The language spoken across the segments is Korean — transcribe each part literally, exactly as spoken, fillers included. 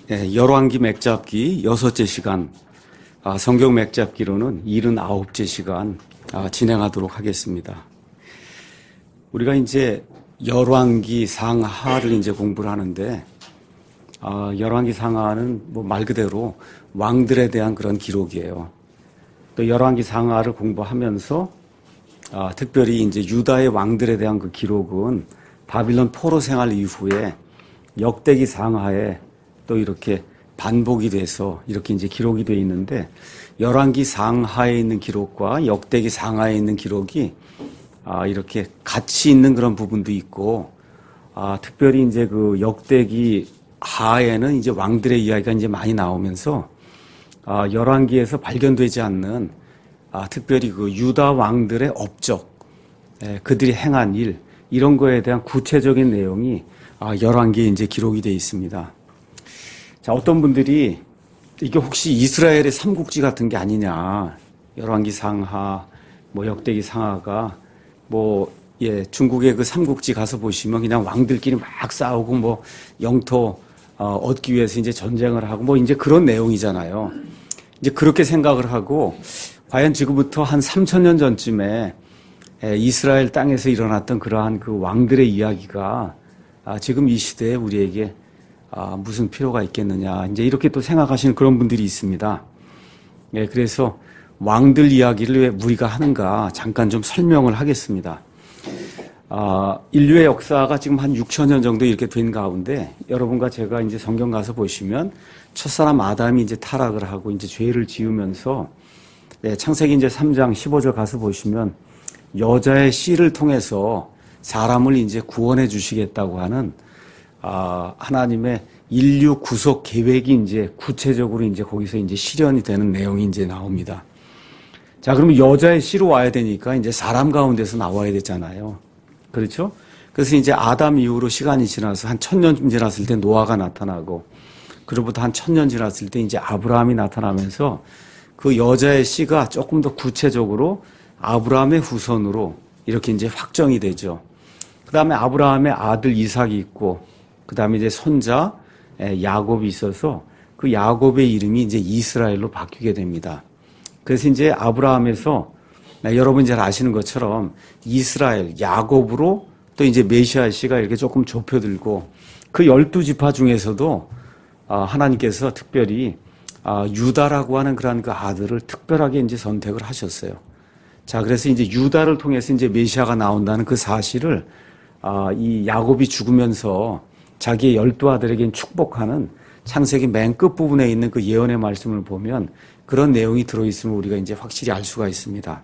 예, 열왕기 맥잡기 여섯째 시간, 아, 성경 맥잡기로는 일흔아홉째 시간 아, 진행하도록 하겠습니다. 우리가 이제 열왕기 상하를 이제 공부를 하는데, 아, 열왕기 상하는 뭐 말 그대로 왕들에 대한 그런 기록이에요. 또 열왕기 상하를 공부하면서 아, 특별히 이제 유다의 왕들에 대한 그 기록은 바빌론 포로 생활 이후에 역대기 상하에 또 이렇게 반복이 돼서 이렇게 이제 기록이 되어 있는데, 열왕기 상하에 있는 기록과 역대기 상하에 있는 기록이 아, 이렇게 같이 있는 그런 부분도 있고, 아, 특별히 이제 그 역대기 하에는 이제 왕들의 이야기가 이제 많이 나오면서, 아, 열왕기에서 발견되지 않는, 아, 특별히 그 유다 왕들의 업적, 예, 그들이 행한 일, 이런 거에 대한 구체적인 내용이 아, 열왕기에 이제 기록이 되어 있습니다. 자, 어떤 분들이 이게 혹시 이스라엘의 삼국지 같은 게 아니냐, 열왕기 상하, 뭐 역대기 상하가 뭐, 예, 중국의 그 삼국지 가서 보시면 그냥 왕들끼리 막 싸우고 뭐 영토 어, 얻기 위해서 이제 전쟁을 하고 뭐 이제 그런 내용이잖아요. 이제 그렇게 생각을 하고, 과연 지금부터 한 삼천 년 전쯤에 예, 이스라엘 땅에서 일어났던 그러한 그 왕들의 이야기가 아, 지금 이 시대에 우리에게 아, 무슨 필요가 있겠느냐, 이제 이렇게 또 생각하시는 그런 분들이 있습니다. 예, 그래서 왕들 이야기를 왜 우리가 하는가 잠깐 좀 설명을 하겠습니다. 아, 인류의 역사가 지금 한 육천 년 정도 이렇게 된 가운데, 여러분과 제가 이제 성경 가서 보시면 첫사람 아담이 이제 타락을 하고 이제 죄를 지으면서, 네, 창세기 이제 삼 장 십오 절 가서 보시면 여자의 씨를 통해서 사람을 이제 구원해 주시겠다고 하는 아, 하나님의 인류 구속 계획이 이제 구체적으로 이제 거기서 이제 실현이 되는 내용이 이제 나옵니다. 자, 그러면 여자의 씨로 와야 되니까 이제 사람 가운데서 나와야 되잖아요. 그렇죠? 그래서 이제 아담 이후로 시간이 지나서 한 천년쯤 지났을 때 노아가 나타나고, 그로부터 한 천년 지났을 때 이제 아브라함이 나타나면서 그 여자의 씨가 조금 더 구체적으로 아브라함의 후손으로 이렇게 이제 확정이 되죠. 그 다음에 아브라함의 아들 이삭이 있고, 그 다음에 이제 손자 야곱이 있어서 그 야곱의 이름이 이제 이스라엘로 바뀌게 됩니다. 그래서 이제 아브라함에서, 네, 여러분 잘 아시는 것처럼 이스라엘, 야곱으로 또 이제 메시아 씨가 이렇게 조금 좁혀들고, 그 열두 지파 중에서도 하나님께서 특별히 유다라고 하는 그런 그 아들을 특별하게 이제 선택을 하셨어요. 자, 그래서 이제 유다를 통해서 이제 메시아가 나온다는 그 사실을 이 야곱이 죽으면서 자기의 열두 아들에겐 축복하는 창세기 맨 끝부분에 있는 그 예언의 말씀을 보면 그런 내용이 들어있음을 우리가 이제 확실히 알 수가 있습니다.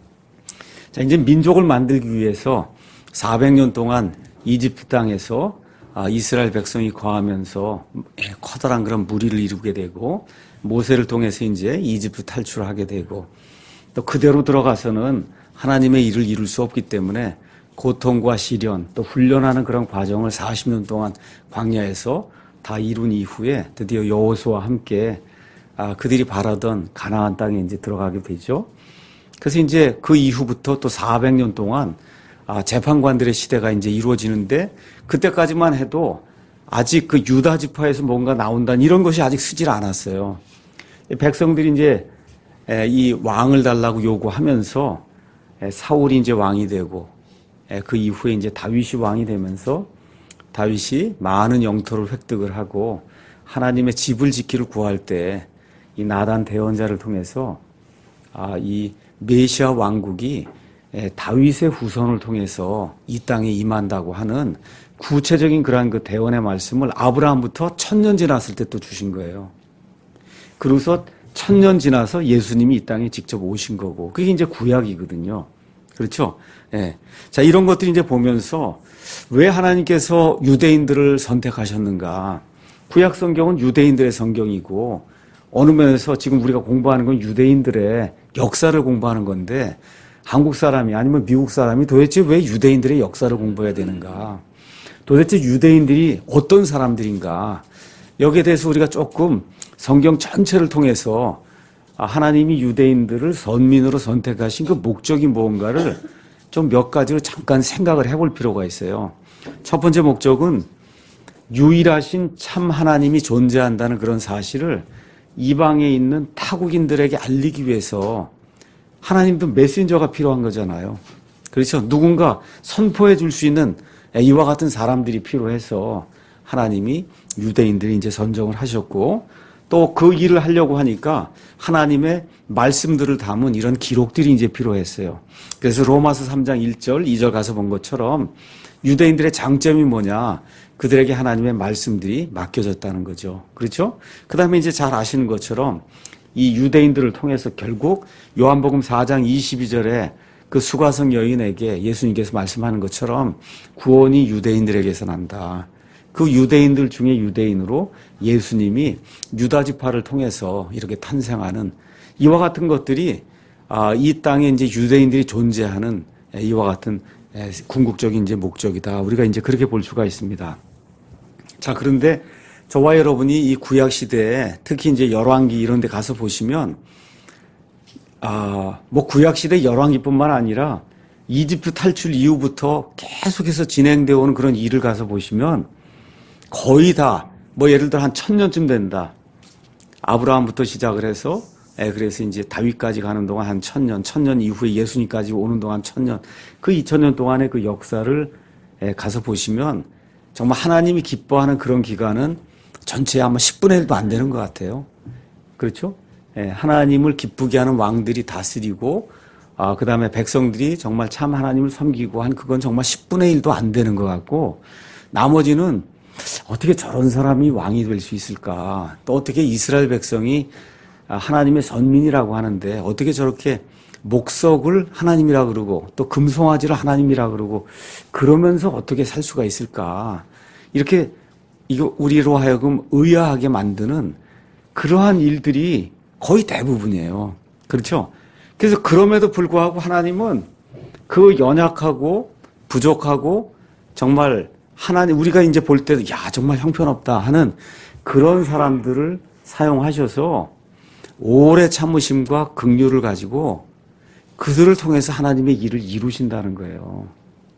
자, 이제 민족을 만들기 위해서 사백 년 동안 이집트 땅에서 이스라엘 백성이 거하면서 커다란 그런 무리를 이루게 되고, 모세를 통해서 이제 이집트 탈출을 하게 되고, 또 그대로 들어가서는 하나님의 일을 이룰 수 없기 때문에 고통과 시련, 또 훈련하는 그런 과정을 사십 년 동안 광야에서 다 이룬 이후에 드디어 여호수아와 함께 아, 그들이 바라던 가나안 땅에 이제 들어가게 되죠. 그래서 이제 그 이후부터 또 사백 년 동안 아, 재판관들의 시대가 이제 이루어지는데, 그때까지만 해도 아직 그 유다 지파에서 뭔가 나온다는 이런 것이 아직 쓰질 않았어요. 백성들이 이제 이 왕을 달라고 요구하면서 사울이 이제 왕이 되고, 그 이후에 이제 다윗이 왕이 되면서 다윗이 많은 영토를 획득을 하고 하나님의 집을 짓기를 구할 때 이 나단 대언자를 통해서 아, 이 메시아 왕국이 다윗의 후손을 통해서 이 땅에 임한다고 하는 구체적인 그러한 그 대언의 말씀을 아브라함부터 천년 지났을 때 또 주신 거예요. 그래서 천년 지나서 예수님이 이 땅에 직접 오신 거고, 그게 이제 구약이거든요. 그렇죠? 예. 자, 이런 것들이 이제 보면서 왜 하나님께서 유대인들을 선택하셨는가? 구약 성경은 유대인들의 성경이고, 어느 면에서 지금 우리가 공부하는 건 유대인들의 역사를 공부하는 건데, 한국 사람이 아니면 미국 사람이 도대체 왜 유대인들의 역사를 공부해야 되는가? 도대체 유대인들이 어떤 사람들인가? 여기에 대해서 우리가 조금 성경 전체를 통해서 하나님이 유대인들을 선민으로 선택하신 그 목적이 무언가를 좀 몇 가지로 잠깐 생각을 해볼 필요가 있어요. 첫 번째 목적은 유일하신 참 하나님이 존재한다는 그런 사실을 이방에 있는 타국인들에게 알리기 위해서 하나님도 메신저가 필요한 거잖아요. 그렇죠? 누군가 선포해 줄 수 있는 이와 같은 사람들이 필요해서 하나님이 유대인들이 이제 선정을 하셨고 또 그 일을 하려고 하니까 하나님의 말씀들을 담은 이런 기록들이 이제 필요했어요. 그래서 로마서 삼 장 일 절, 이 절 가서 본 것처럼 유대인들의 장점이 뭐냐? 그들에게 하나님의 말씀들이 맡겨졌다는 거죠. 그렇죠? 그 다음에 이제 잘 아시는 것처럼 이 유대인들을 통해서 결국 요한복음 사 장 이십이 절에 그 수가성 여인에게 예수님께서 말씀하는 것처럼 구원이 유대인들에게서 난다. 그 유대인들 중에 유대인으로 예수님이 유다 지파를 통해서 이렇게 탄생하는 이와 같은 것들이 이 땅에 이제 유대인들이 존재하는 이와 같은 궁극적인 이제 목적이다. 우리가 이제 그렇게 볼 수가 있습니다. 자, 그런데 저와 여러분이 이 구약 시대에 특히 이제 열왕기 이런 데 가서 보시면 아, 뭐 구약 시대 열왕기뿐만 아니라 이집트 탈출 이후부터 계속해서 진행되어 오는 그런 일을 가서 보시면 거의 다 뭐 예를 들어 한 천년쯤 된다. 아브라함부터 시작을 해서 예, 그래서 이제 다윗까지 가는 동안 한 천년, 천년 이후에 예수님까지 오는 동안 천년, 그 이천 년 동안의 그 역사를 예, 가서 보시면 정말 하나님이 기뻐하는 그런 기간은 전체에 아마 십분의 일도 안 되는 것 같아요. 그렇죠? 예, 하나님을 기쁘게 하는 왕들이 다스리고, 아, 그 다음에 백성들이 정말 참 하나님을 섬기고 한 그건 정말 십분의 일도 안 되는 것 같고, 나머지는 어떻게 저런 사람이 왕이 될 수 있을까? 또 어떻게 이스라엘 백성이 하나님의 선민이라고 하는데 어떻게 저렇게 목석을 하나님이라 그러고 또 금송아지를 하나님이라 그러고 그러면서 어떻게 살 수가 있을까? 이렇게 이거 우리로 하여금 의아하게 만드는 그러한 일들이 거의 대부분이에요. 그렇죠? 그래서 그럼에도 불구하고 하나님은 그 연약하고 부족하고 정말 하나님 우리가 이제 볼 때도 야 정말 형편없다 하는 그런 사람들을 사용하셔서 오래 참으심과 긍휼을 가지고 그들을 통해서 하나님의 일을 이루신다는 거예요.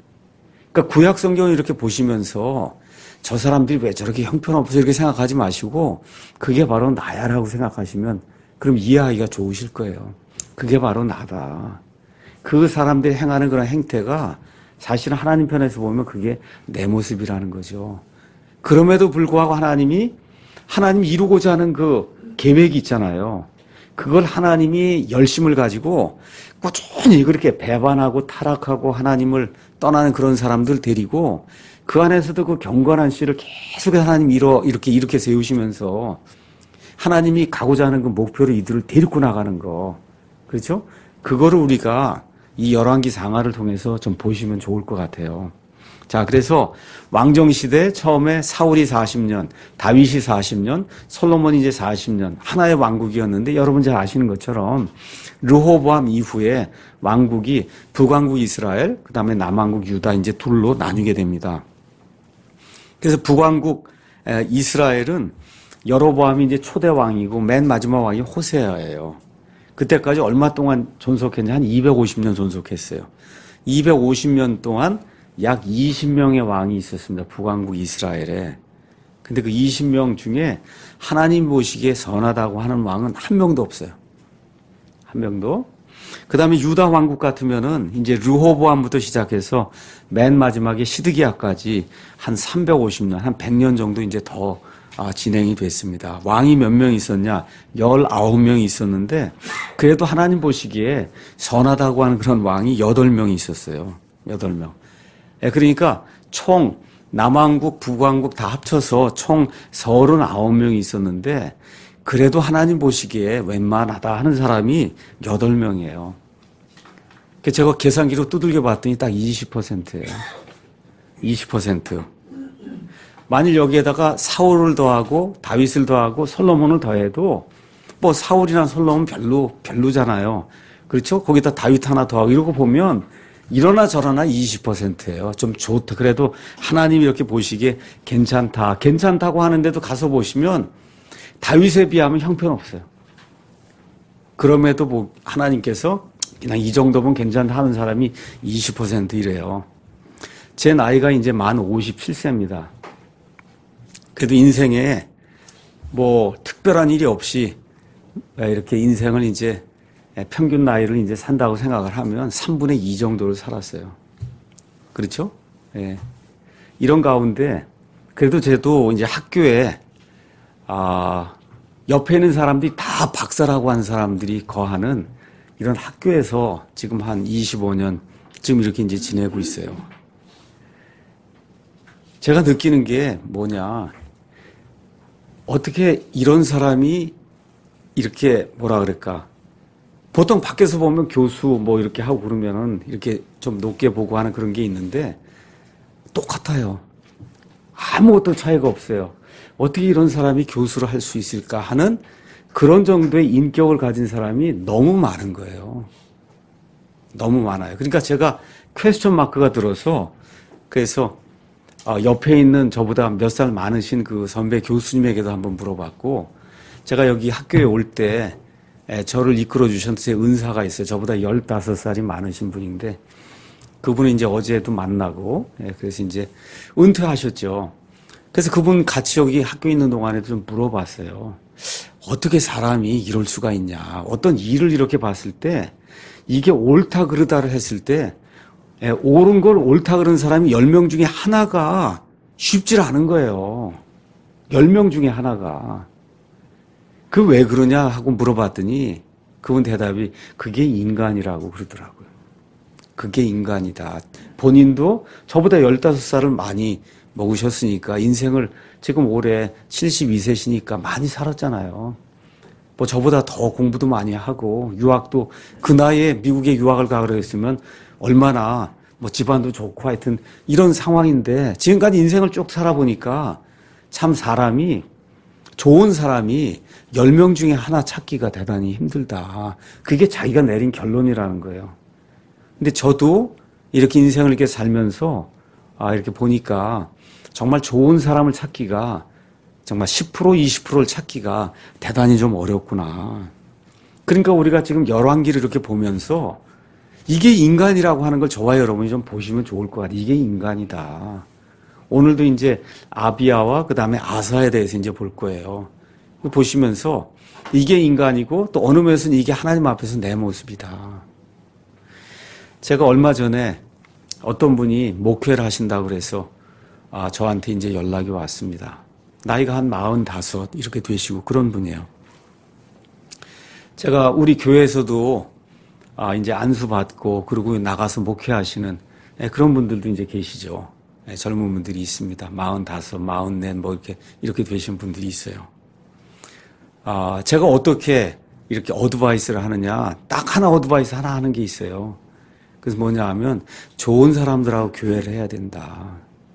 그러니까 구약 성경을 이렇게 보시면서 저 사람들이 왜 저렇게 형편없어 이렇게 생각하지 마시고 그게 바로 나야라고 생각하시면 그럼 이해하기가 좋으실 거예요. 그게 바로 나다. 그 사람들이 행하는 그런 행태가 사실은 하나님 편에서 보면 그게 내 모습이라는 거죠. 그럼에도 불구하고 하나님이 하나님이 이루고자 하는 그 계획이 있잖아요. 그걸 하나님이 열심을 가지고 꾸준히 그렇게 배반하고 타락하고 하나님을 떠나는 그런 사람들 데리고 그 안에서도 그 경건한 씨를 계속해서 하나님이 이러, 이렇게 이렇게 세우시면서 하나님이 가고자 하는 그 목표를 이들을 데리고 나가는 거. 그렇죠? 그거를 우리가 이 열왕기 상하를 통해서 좀 보시면 좋을 것 같아요. 자, 그래서 왕정시대 처음에 사울이 사십 년, 다윗이 사십 년, 솔로몬이 이제 사십 년, 하나의 왕국이었는데 여러분 잘 아시는 것처럼 르호보암 이후에 왕국이 북왕국 이스라엘, 그 다음에 남왕국 유다 이제 둘로 나뉘게 됩니다. 그래서 북왕국 이스라엘은 여로보암이 이제 초대 왕이고 맨 마지막 왕이 호세아예요. 그때까지 얼마 동안 존속했냐? 한 이백오십 년 존속했어요. 이백오십 년 동안 약 이십 명의 왕이 있었습니다. 북왕국 이스라엘에. 근데 그 이십 명 중에 하나님 보시기에 선하다고 하는 왕은 한 명도 없어요. 한 명도. 그 다음에 유다 왕국 같으면은 이제 르호보암부터 시작해서 맨 마지막에 시드기야까지 한 삼백오십 년, 한 백 년 정도 이제 더 아, 진행이 됐습니다. 왕이 몇 명 있었냐? 열아홉 명이 있었는데 그래도 하나님 보시기에 선하다고 하는 그런 왕이 여덟 명이 있었어요. 여덟 명. 예, 그러니까 총 남왕국, 북왕국 다 합쳐서 총 서른아홉 명이 있었는데 그래도 하나님 보시기에 웬만하다 하는 사람이 여덟 명이에요. 제가 계산기로 두들겨 봤더니 딱 이십 퍼센트예요. 이십 퍼센트. 만일 여기에다가 사울을 더하고 다윗을 더하고 솔로몬을 더해도 뭐 사울이나 솔로몬은 별로 별로잖아요. 그렇죠? 거기다 다윗 하나 더하고 이러고 보면 이러나 저러나 이십 퍼센트예요. 좀 좋다. 그래도 하나님이 이렇게 보시기에 괜찮다. 괜찮다고 하는데도 가서 보시면 다윗에 비하면 형편없어요. 그럼에도 뭐 하나님께서 그냥 이 정도면 괜찮다 하는 사람이 이십 퍼센트 이래요. 제 나이가 이제 만 오십칠 세입니다. 그래도 인생에 뭐 특별한 일이 없이 이렇게 인생을 이제 평균 나이를 이제 산다고 생각을 하면 삼분의 이 정도를 살았어요. 그렇죠? 예. 이런 가운데 그래도 저도 이제 학교에 아, 옆에 있는 사람들이 다 박사라고 하는 사람들이 거하는 이런 학교에서 지금 한 이십오 년 지금 이렇게 이제 지내고 있어요. 제가 느끼는 게 뭐냐. 어떻게 이런 사람이 이렇게 뭐라 그럴까. 보통 밖에서 보면 교수 뭐 이렇게 하고 그러면은 이렇게 좀 높게 보고 하는 그런 게 있는데 똑같아요. 아무것도 차이가 없어요. 어떻게 이런 사람이 교수를 할 수 있을까 하는 그런 정도의 인격을 가진 사람이 너무 많은 거예요. 너무 많아요. 그러니까 제가 퀘스천 마크가 들어서 그래서 옆에 있는 저보다 몇 살 많으신 그 선배 교수님에게도 한번 물어봤고 제가 여기 학교에 올 때 저를 이끌어 주셨던 제 은사가 있어요. 저보다 열다섯 살이 많으신 분인데 그분은 이제 어제도 만나고 그래서 이제 은퇴하셨죠. 그래서 그분 같이 여기 학교에 있는 동안에도 좀 물어봤어요. 어떻게 사람이 이럴 수가 있냐. 어떤 일을 이렇게 봤을 때 이게 옳다 그르다를 했을 때 옳은 걸 옳다 그런 사람이 열 명 중에 하나가 쉽질 않은 거예요. 열 명 중에 하나가. 그 왜 그러냐 하고 물어봤더니 그분 대답이 그게 인간이라고 그러더라고요. 그게 인간이다. 본인도 저보다 열다섯 살을 많이 먹으셨으니까 인생을 지금 올해 칠십이 세시니까 많이 살았잖아요. 뭐 저보다 더 공부도 많이 하고 유학도 그 나이에 미국에 유학을 가고 했으면 얼마나 뭐 집안도 좋고 하여튼 이런 상황인데 지금까지 인생을 쭉 살아보니까 참 사람이 좋은 사람이 열 명 중에 하나 찾기가 대단히 힘들다. 그게 자기가 내린 결론이라는 거예요. 근데 저도 이렇게 인생을 이렇게 살면서 아 이렇게 보니까 정말 좋은 사람을 찾기가 정말 십 퍼센트 이십 퍼센트를 찾기가 대단히 좀 어렵구나. 그러니까 우리가 지금 열왕기를 이렇게 보면서 이게 인간이라고 하는 걸 저와 여러분이 좀 보시면 좋을 것 같아요. 이게 인간이다. 오늘도 이제 아비야와 그 다음에 아사에 대해서 이제 볼 거예요. 보시면서 이게 인간이고 또 어느 면에서는 이게 하나님 앞에서 내 모습이다. 제가 얼마 전에 어떤 분이 목회를 하신다고 그래서 아, 저한테 이제 연락이 왔습니다. 나이가 한 마흔다섯 이렇게 되시고 그런 분이에요. 제가 우리 교회에서도 아, 이제 안수받고 그리고 나가서 목회하시는 그런 분들도 이제 계시죠. 젊은 분들이 있습니다. 마흔다섯, 마흔넷 뭐 이렇게 이렇게 되신 분들이 있어요. 아, 제가 어떻게 이렇게 어드바이스를 하느냐? 딱 하나 어드바이스 하나 하는 게 있어요. 그래서 뭐냐 하면 좋은 사람들하고 교회를 해야 된다.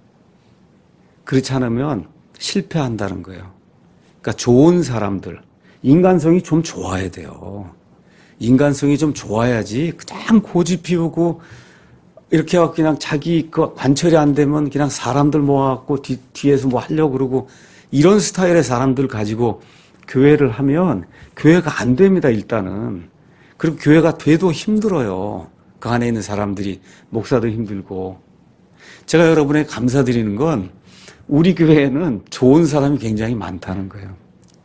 그렇지 않으면 실패한다는 거예요. 그러니까 좋은 사람들, 인간성이 좀 좋아야 돼요. 인간성이 좀 좋아야지 그냥 고집 피우고 이렇게 해서 그냥 자기 그 관철이 안 되면 그냥 사람들 모아갖고 뒤, 뒤에서 뭐 하려고 그러고 이런 스타일의 사람들 가지고 교회를 하면 교회가 안 됩니다, 일단은. 그리고 교회가 돼도 힘들어요. 그 안에 있는 사람들이, 목사도 힘들고. 제가 여러분에게 감사드리는 건 우리 교회에는 좋은 사람이 굉장히 많다는 거예요.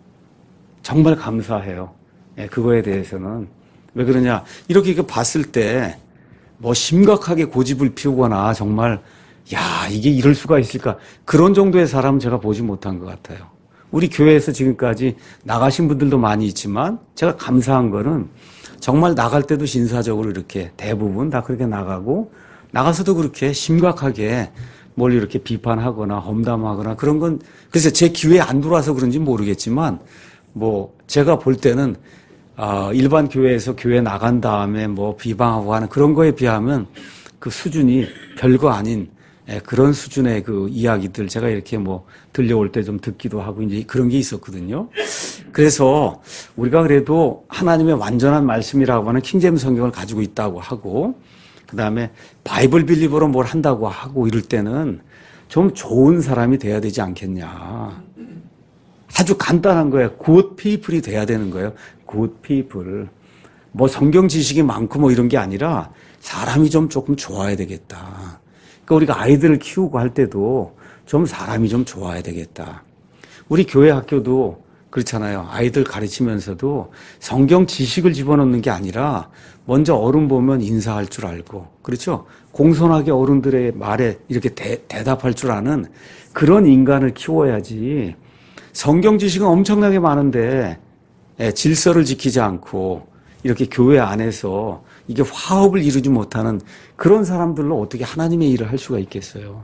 정말 감사해요. 예, 그거에 대해서는. 왜 그러냐. 이렇게 봤을 때 뭐 심각하게 고집을 피우거나 정말 야 이게 이럴 수가 있을까. 그런 정도의 사람은 제가 보지 못한 것 같아요. 우리 교회에서 지금까지 나가신 분들도 많이 있지만 제가 감사한 거는 정말 나갈 때도 신사적으로 이렇게 대부분 다 그렇게 나가고 나가서도 그렇게 심각하게 뭘 이렇게 비판하거나 험담하거나 그런 건 그래서 제 기회에 안 들어와서 그런지 모르겠지만 뭐 제가 볼 때는 아, 일반 교회에서 교회 나간 다음에 뭐 비방하고 하는 그런 거에 비하면 그 수준이 별거 아닌 그런 수준의 그 이야기들 제가 이렇게 뭐 들려올 때 좀 듣기도 하고 이제 그런 게 있었거든요. 그래서 우리가 그래도 하나님의 완전한 말씀이라고 하는 킹제임스 성경을 가지고 있다고 하고 그 다음에 바이블 빌리버로 뭘 한다고 하고 이럴 때는 좀 좋은 사람이 돼야 되지 않겠냐. 아주 간단한 거예요. good people이 돼야 되는 거예요. good people. 뭐 성경 지식이 많고 뭐 이런 게 아니라 사람이 좀 조금 좋아야 되겠다. 그러니까 우리가 아이들을 키우고 할 때도 좀 사람이 좀 좋아야 되겠다. 우리 교회 학교도 그렇잖아요. 아이들 가르치면서도 성경 지식을 집어넣는 게 아니라 먼저 어른 보면 인사할 줄 알고, 그렇죠? 공손하게 어른들의 말에 이렇게 대, 대답할 줄 아는 그런 인간을 키워야지. 성경 지식은 엄청나게 많은데 예, 질서를 지키지 않고 이렇게 교회 안에서 이게 화합을 이루지 못하는 그런 사람들로 어떻게 하나님의 일을 할 수가 있겠어요?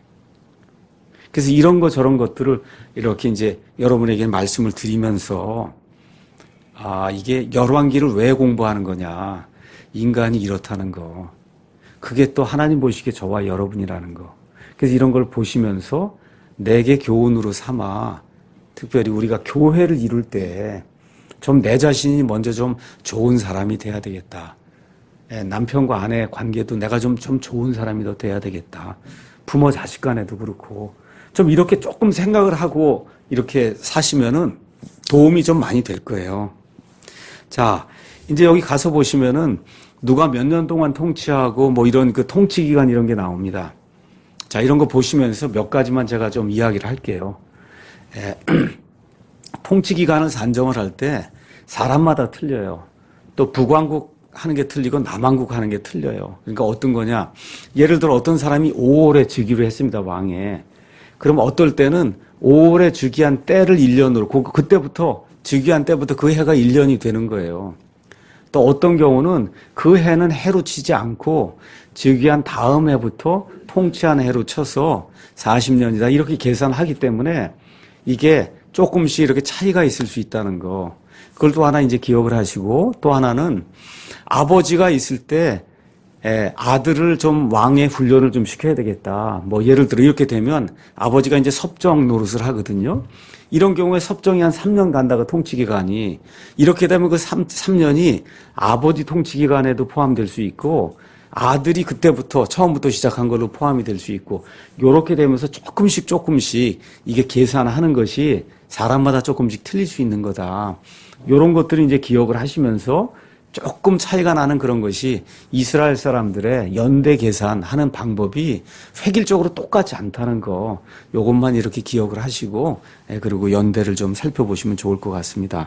그래서 이런 거 저런 것들을 이렇게 이제 여러분에게 말씀을 드리면서 아, 이게 열왕기를 왜 공부하는 거냐. 인간이 이렇다는 거. 그게 또 하나님 보시기에 저와 여러분이라는 거. 그래서 이런 걸 보시면서 내게 교훈으로 삼아 특별히 우리가 교회를 이룰 때 좀 내 자신이 먼저 좀 좋은 사람이 돼야 되겠다. 남편과 아내의 관계도 내가 좀, 좀 좋은 사람이 더 돼야 되겠다. 부모 자식 간에도 그렇고 좀 이렇게 조금 생각을 하고 이렇게 사시면은 도움이 좀 많이 될 거예요. 자, 이제 여기 가서 보시면은 누가 몇 년 동안 통치하고 뭐 이런 그 통치 기간 이런 게 나옵니다. 자, 이런 거 보시면서 몇 가지만 제가 좀 이야기를 할게요. 에, 통치 기간을 산정을 할 때 사람마다 틀려요. 또 북왕국 하는 게 틀리고 남왕국 하는 게 틀려요. 그러니까 어떤 거냐. 예를 들어 어떤 사람이 오월에 즉위를 했습니다. 왕에. 그럼 어떨 때는 오월에 즉위한 때를 일 년으로 그, 그때부터 즉위한 때부터 그 해가 일 년이 되는 거예요. 또 어떤 경우는 그 해는 해로 치지 않고 즉위한 다음 해부터 통치한 해로 쳐서 사십 년이다 이렇게 계산하기 때문에 이게 조금씩 이렇게 차이가 있을 수 있다는 거. 그걸 또 하나 이제 기억을 하시고 또 하나는 아버지가 있을 때 아들을 좀 왕의 훈련을 좀 시켜야 되겠다. 뭐 예를 들어 이렇게 되면 아버지가 이제 섭정 노릇을 하거든요. 이런 경우에 섭정이 한 삼 년 간다가 통치 기간이 이렇게 되면 그 삼 년이 아버지 통치 기간에도 포함될 수 있고 아들이 그때부터 처음부터 시작한 걸로 포함이 될 수 있고 이렇게 되면서 조금씩 조금씩 이게 계산하는 것이 사람마다 조금씩 틀릴 수 있는 거다. 이런 것들을 이제 기억을 하시면서 조금 차이가 나는 그런 것이 이스라엘 사람들의 연대 계산하는 방법이 획일적으로 똑같지 않다는 거 이것만 이렇게 기억을 하시고 그리고 연대를 좀 살펴보시면 좋을 것 같습니다.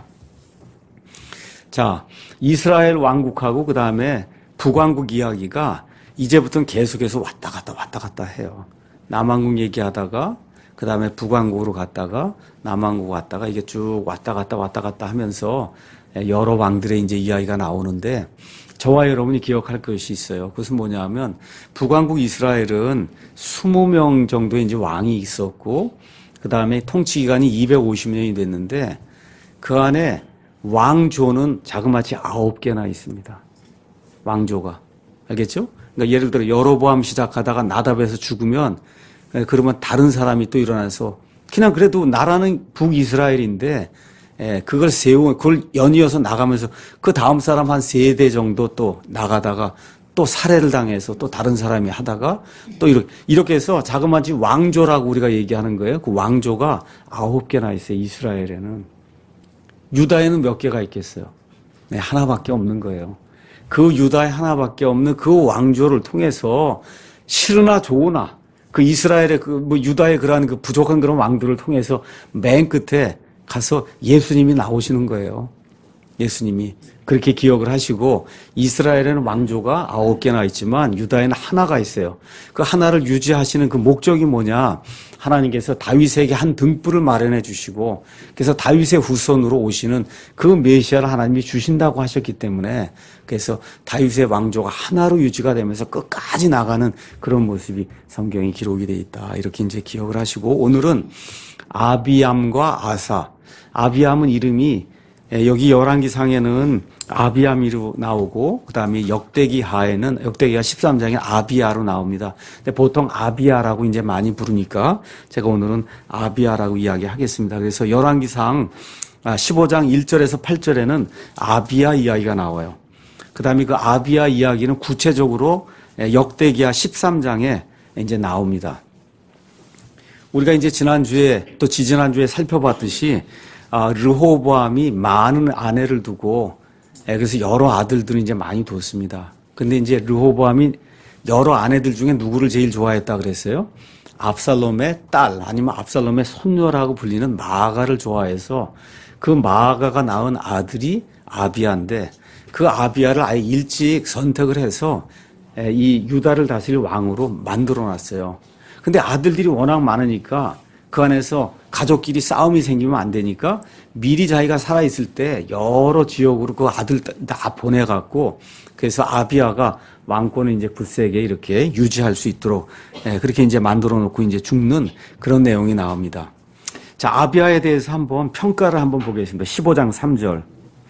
자, 이스라엘 왕국하고 그 다음에 북왕국 이야기가 이제부터는 계속해서 왔다 갔다 왔다 갔다 해요. 남왕국 얘기하다가 그 다음에 북왕국으로 갔다가 남왕국 갔다가 이게 쭉 왔다 갔다 왔다 갔다 하면서 여러 왕들의 이제 이야기가 나오는데 저와 여러분이 기억할 것이 있어요. 그것은 뭐냐 하면 북왕국 이스라엘은 이십 명 정도의 이제 왕이 있었고 그 다음에 통치 기간이 이백오십 년이 됐는데 그 안에 왕조는 자그마치 아홉 개나 있습니다. 왕조가. 알겠죠? 그러니까 예를 들어 여로보암 시작하다가 나답에서 죽으면 그러면 다른 사람이 또 일어나서 그냥 그래도 나라는 북이스라엘인데 예, 그걸 세우, 그걸 연이어서 나가면서 그 다음 사람 한 세대 정도 또 나가다가 또 살해를 당해서 또 다른 사람이 하다가 또 이렇게, 이렇게 해서 자그마치 왕조라고 우리가 얘기하는 거예요. 그 왕조가 아홉 개나 있어요. 이스라엘에는. 유다에는 몇 개가 있겠어요? 네, 하나밖에 없는 거예요. 그 유다에 하나밖에 없는 그 왕조를 통해서 싫으나 좋으나 그 이스라엘의 그 뭐 유다의 그러한 그 부족한 그런 왕들을 통해서 맨 끝에 가서 예수님이 나오시는 거예요. 예수님이. 그렇게 기억을 하시고 이스라엘에는 왕조가 아홉 개나 있지만 유다에는 하나가 있어요. 그 하나를 유지하시는 그 목적이 뭐냐. 하나님께서 다윗에게 한 등불을 마련해 주시고 그래서 다윗의 후손으로 오시는 그 메시아를 하나님이 주신다고 하셨기 때문에 그래서 다윗의 왕조가 하나로 유지가 되면서 끝까지 나가는 그런 모습이 성경에 기록이 되어 있다. 이렇게 이제 기억을 하시고 오늘은 아비암과 아사. 아비암은 이름이 여기 열왕기상에는 아비암이로 나오고 그다음에 역대기 하에는 역대기하 십삼 장에 아비아로 나옵니다. 근데 보통 아비아라고 이제 많이 부르니까 제가 오늘은 아비아라고 이야기하겠습니다. 그래서 열왕기상 십오 장 일 절에서 팔 절에는 아비아 이야기가 나와요. 그다음에 그 아비아 이야기는 구체적으로 역대기하 십삼 장에 이제 나옵니다. 우리가 이제 지난주에 또 지지난주에 살펴봤듯이 아, 르호보암이 많은 아내를 두고 그래서 여러 아들들을 이제 많이 뒀습니다. 근데 이제 르호보암이 여러 아내들 중에 누구를 제일 좋아했다 그랬어요? 압살롬의 딸 아니면 압살롬의 손녀라고 불리는 마아가를 좋아해서 그 마아가가 낳은 아들이 아비야인데 그 아비야를 아예 일찍 선택을 해서 이 유다를 다스릴 왕으로 만들어 놨어요. 근데 아들들이 워낙 많으니까 그 안에서 가족끼리 싸움이 생기면 안 되니까 미리 자기가 살아있을 때 여러 지역으로 그 아들 다 보내갖고 그래서 아비야가 왕권을 이제 굳세게 이렇게 유지할 수 있도록 그렇게 이제 만들어 놓고 이제 죽는 그런 내용이 나옵니다. 자, 아비야에 대해서 한번 평가를 한번 보겠습니다. 십오 장 삼 절.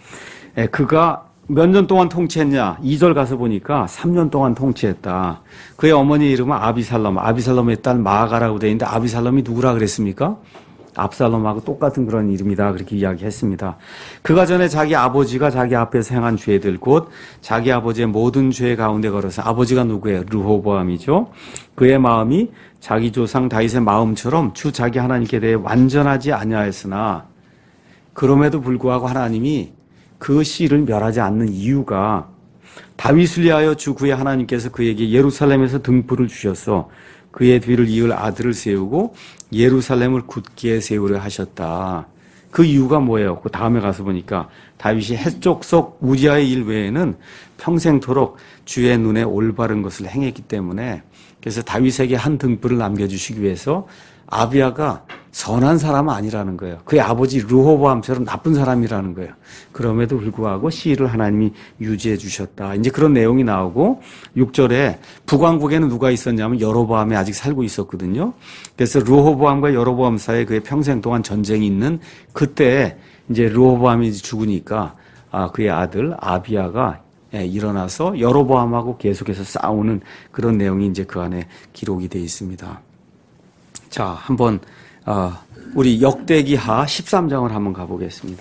그가 몇 년 동안 통치했냐? 이 절 가서 보니까 삼 년 동안 통치했다. 그의 어머니 이름은 아비살롬, 아비살롬의 딸 마아가라고 되어 있는데 아비살롬이 누구라 그랬습니까? 압살롬하고 똑같은 그런 이름이다 그렇게 이야기했습니다. 그가 전에 자기 아버지가 자기 앞에서 행한 죄들 곧 자기 아버지의 모든 죄 가운데 걸어서 아버지가 누구예요? 르호보암이죠. 그의 마음이 자기 조상 다윗의 마음처럼 주 자기 하나님께 대해 완전하지 아니하였으나 그럼에도 불구하고 하나님이 그 씨를 멸하지 않는 이유가 다윗을 위하여 주 그의 하나님께서 그에게 예루살렘에서 등불을 주셔서 그의 뒤를 이을 아들을 세우고 예루살렘을 굳게 세우려 하셨다. 그 이유가 뭐예요? 그 다음에 가서 보니까 다윗이 해족속 우리아의 일 외에는 평생토록 주의 눈에 올바른 것을 행했기 때문에 그래서 다윗에게 한 등불을 남겨주시기 위해서 아비야가 선한 사람은 아니라는 거예요. 그의 아버지 르호보암처럼 나쁜 사람이라는 거예요. 그럼에도 불구하고 씨를 하나님이 유지해 주셨다. 이제 그런 내용이 나오고 육 절에 북왕국에는 누가 있었냐면 여로보암이 아직 살고 있었거든요. 그래서 르호보암과 여로보암 사이에 그의 평생 동안 전쟁이 있는 그때 이제 르호보암이 죽으니까 아, 그의 아들 아비야가 예, 일어나서 여로보암하고 계속해서 싸우는 그런 내용이 이제 그 안에 기록이 되어 있습니다. 자, 한번 어, 우리 역대기하 십삼 장을 한번 가보겠습니다.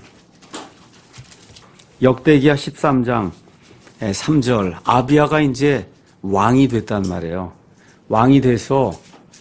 역대기하 십삼 장 삼 절 아비야가 이제 왕이 됐단 말이에요. 왕이 돼서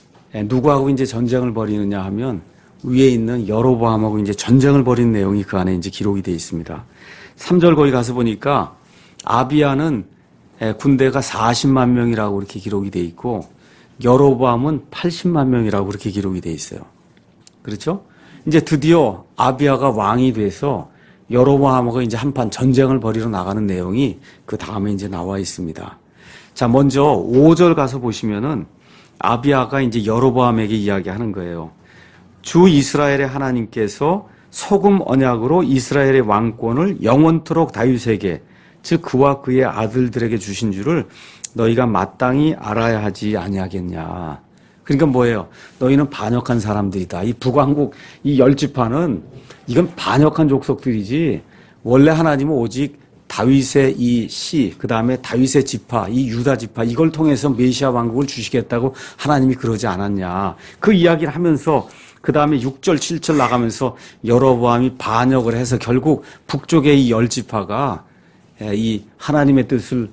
누구하고 이제 전쟁을 벌이느냐 하면 위에 있는 여로보암하고 이제 전쟁을 벌이는 내용이 그 안에 이제 기록이 되어 있습니다. 삼 절 거기 가서 보니까 아비야는 군대가 사십만 명이라고 이렇게 기록이 되어 있고 여로보암은 팔십만 명이라고 그렇게 기록이 되어 있어요. 그렇죠? 이제 드디어 아비야가 왕이 돼서 여로보암하고 이제 한판 전쟁을 벌이러 나가는 내용이 그 다음에 이제 나와 있습니다. 자, 먼저 오 절 가서 보시면은 아비야가 이제 여로보암에게 이야기하는 거예요. 주 이스라엘의 하나님께서 소금 언약으로 이스라엘의 왕권을 영원토록 다윗에게 즉 그와 그의 아들들에게 주신 줄을 너희가 마땅히 알아야 하지 아니하겠냐. 그러니까 뭐예요? 너희는 반역한 사람들이다. 이 북왕국 이 열 지파는 이건 반역한 족속들이지 원래 하나님은 오직 다윗의 이 씨, 그 다음에 다윗의 지파, 이 유다 지파 이걸 통해서 메시아 왕국을 주시겠다고 하나님이 그러지 않았냐. 그 이야기를 하면서 그 다음에 육 절, 칠 절 나가면서 여로보암이 반역을 해서 결국 북쪽의 이 열 지파가 이 하나님의 뜻을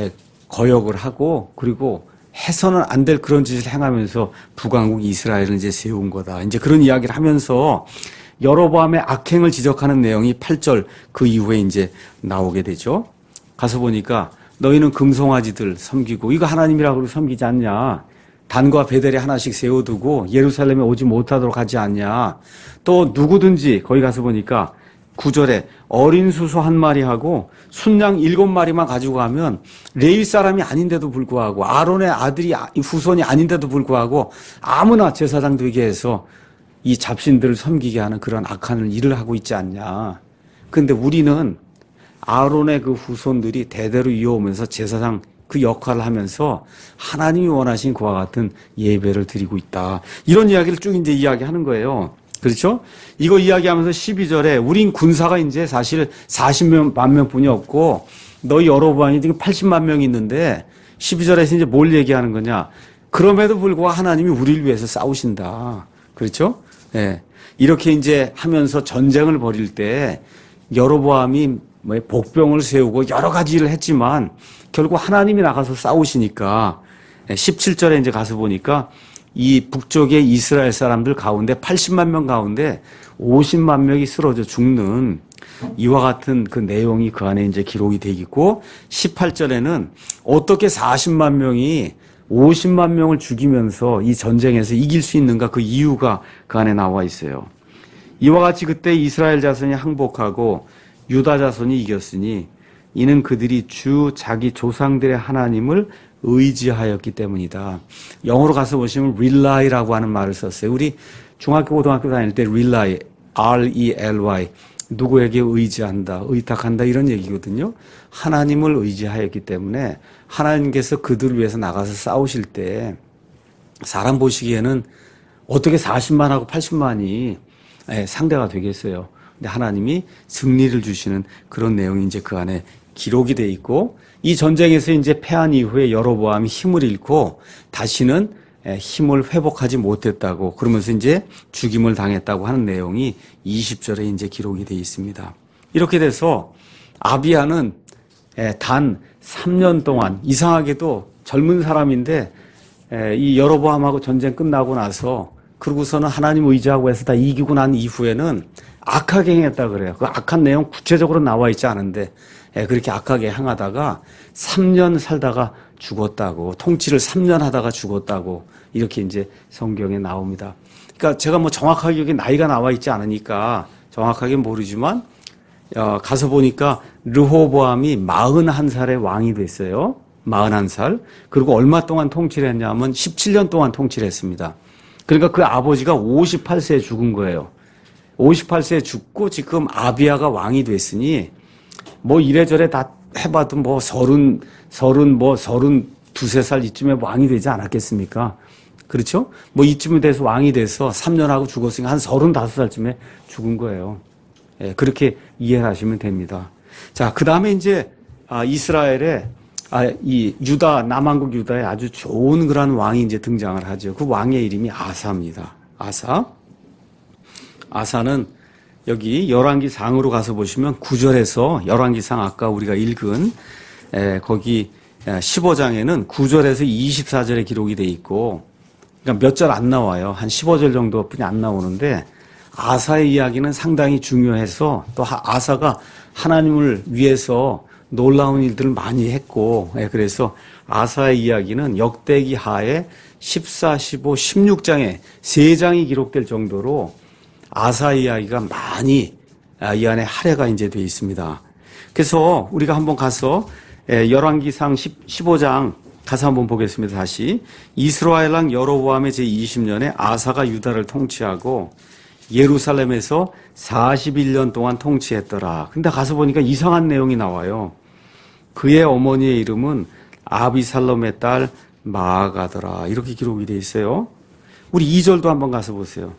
거역을 하고 그리고 해서는 안 될 그런 짓을 행하면서 북왕국 이스라엘을 이제 세운 거다. 이제 그런 이야기를 하면서 여로보암의 악행을 지적하는 내용이 팔 절 그 이후에 이제 나오게 되죠. 가서 보니까 너희는 금송아지들 섬기고 이거 하나님이라고 섬기지 않냐. 단과 베델에 하나씩 세워두고 예루살렘에 오지 못하도록 하지 않냐. 또 누구든지 거기 가서 보니까 구 절에 어린 수소 한 마리하고 순양 일곱 마리만 가지고 가면 레위 사람이 아닌데도 불구하고 아론의 아들이 후손이 아닌데도 불구하고 아무나 제사장 되게 해서 이 잡신들을 섬기게 하는 그런 악한 일을 하고 있지 않냐. 그런데 우리는 아론의 그 후손들이 대대로 이어오면서 제사장 그 역할을 하면서 하나님이 원하신 그와 같은 예배를 드리고 있다. 이런 이야기를 쭉 이제 이야기하는 거예요. 그렇죠? 이거 이야기하면서 십이 절에 우린 군사가 이제 사실 사십만 명뿐이 없고 너희 여로보암이 지금 팔십만 명이 있는데 십이 절에서 이제 뭘 얘기하는 거냐? 그럼에도 불구하고 하나님이 우리를 위해서 싸우신다. 그렇죠? 예. 이렇게 이제 하면서 전쟁을 벌일 때 여로보암이 뭐 복병을 세우고 여러 가지 일을 했지만 결국 하나님이 나가서 싸우시니까 십칠 절에 이제 가서 보니까 이 북쪽의 이스라엘 사람들 가운데 팔십만 명 가운데 오십만 명이 쓰러져 죽는 이와 같은 그 내용이 그 안에 이제 기록이 되어 있고 십팔 절에는 어떻게 사십만 명이 오십만 명을 죽이면서 이 전쟁에서 이길 수 있는가 그 이유가 그 안에 나와 있어요. 이와 같이 그때 이스라엘 자손이 항복하고 유다 자손이 이겼으니 이는 그들이 주 자기 조상들의 하나님을 의지하였기 때문이다. 영어로 가서 보시면 rely라고 하는 말을 썼어요. 우리 중학교, 고등학교 다닐 때 rely, 알 이 엘 와이, 누구에게 의지한다, 의탁한다 이런 얘기거든요. 하나님을 의지하였기 때문에 하나님께서 그들을 위해서 나가서 싸우실 때 사람 보시기에는 어떻게 사십만하고 팔십만이 상대가 되겠어요. 근데 하나님이 승리를 주시는 그런 내용이 이제 그 안에 기록이 돼 있고, 이 전쟁에서 이제 패한 이후에 여로보암이 힘을 잃고 다시는 힘을 회복하지 못했다고, 그러면서 이제 죽임을 당했다고 하는 내용이 이십 절에 이제 기록이 돼 있습니다. 이렇게 돼서 아비야는 단 삼 년 동안, 이상하게도 젊은 사람인데 이 여로보암하고 전쟁 끝나고 나서 그러고서는 하나님 의지하고 해서 다 이기고 난 이후에는 악하게 행했다 그래요. 그 악한 내용 구체적으로 나와 있지 않은데 그렇게 악하게 행하다가 삼 년 살다가 죽었다고, 통치를 삼 년 하다가 죽었다고 이렇게 이제 성경에 나옵니다. 그러니까 제가 뭐 정확하게 여기 나이가 나와 있지 않으니까 정확하게 모르지만 어, 가서 보니까 르호보암이 마흔한 살에 왕이 됐어요. 마흔한 살. 그리고 얼마 동안 통치를 했냐면 십칠 년 동안 통치를 했습니다. 그러니까 그 아버지가 오십팔 세에 죽은 거예요. 오십팔 세에 죽고 지금 아비야가 왕이 됐으니 뭐 이래저래 다 해봐도 뭐 서른, 서른, 뭐 서른 두세 살 이쯤에 왕이 되지 않았겠습니까? 그렇죠? 뭐 이쯤에 돼서 왕이 돼서 삼 년 하고 죽었으니까 한 서른다섯 살쯤에 죽은 거예요. 예, 그렇게 이해하시면 됩니다. 자, 그 다음에 이제, 아, 이스라엘에, 아, 이 유다, 남한국 유다에 아주 좋은 그런 왕이 이제 등장을 하죠. 그 왕의 이름이 아사입니다. 아사. 아사는 여기 열왕기상으로 가서 보시면 구 절에서 열왕기상 아까 우리가 읽은 에, 거기 십오 장에는 구 절에서 이십사 절에 기록이 돼 있고, 그러니까 몇 절 안 나와요. 한 십오 절 정도뿐이 안 나오는데 아사의 이야기는 상당히 중요해서, 또 아사가 하나님을 위해서 놀라운 일들을 많이 했고, 예, 그래서 아사의 이야기는 역대기 하에 십사, 십오, 십육 장에 세 장이 기록될 정도로 아사 이야기가 많이 이 안에 할애가 이제 되어 있습니다. 그래서 우리가 한번 가서 열왕기상 십오 장 가서 한번 보겠습니다. 다시. 이스라엘 왕 여로보암의 제이십 년에 아사가 유다를 통치하고 예루살렘에서 사십일 년 동안 통치했더라. 근데 가서 보니까 이상한 내용이 나와요. 그의 어머니의 이름은 아비살롬의 딸 마아가더라. 이렇게 기록이 되어 있어요. 우리 이 절도 한번 가서 보세요.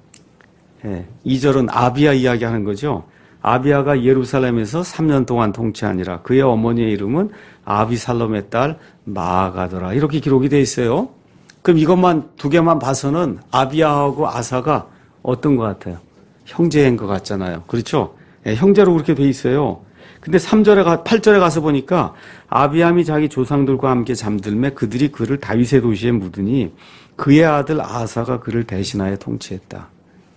예, 이 절은 아비야 이야기하는 거죠. 아비야가 예루살렘에서 삼 년 동안 통치하니라. 그의 어머니의 이름은 아비살롬의 딸 마아가더라. 이렇게 기록이 되어 있어요. 그럼 이것만 두 개만 봐서는 아비야하고 아사가 어떤 것 같아요? 형제인 것 같잖아요. 그렇죠? 예, 형제로 그렇게 돼 있어요. 근데 삼 절에 가, 팔 절에 가서 보니까 아비암이 자기 조상들과 함께 잠들매 그들이 그를 다윗의 도시에 묻으니 그의 아들 아사가 그를 대신하여 통치했다.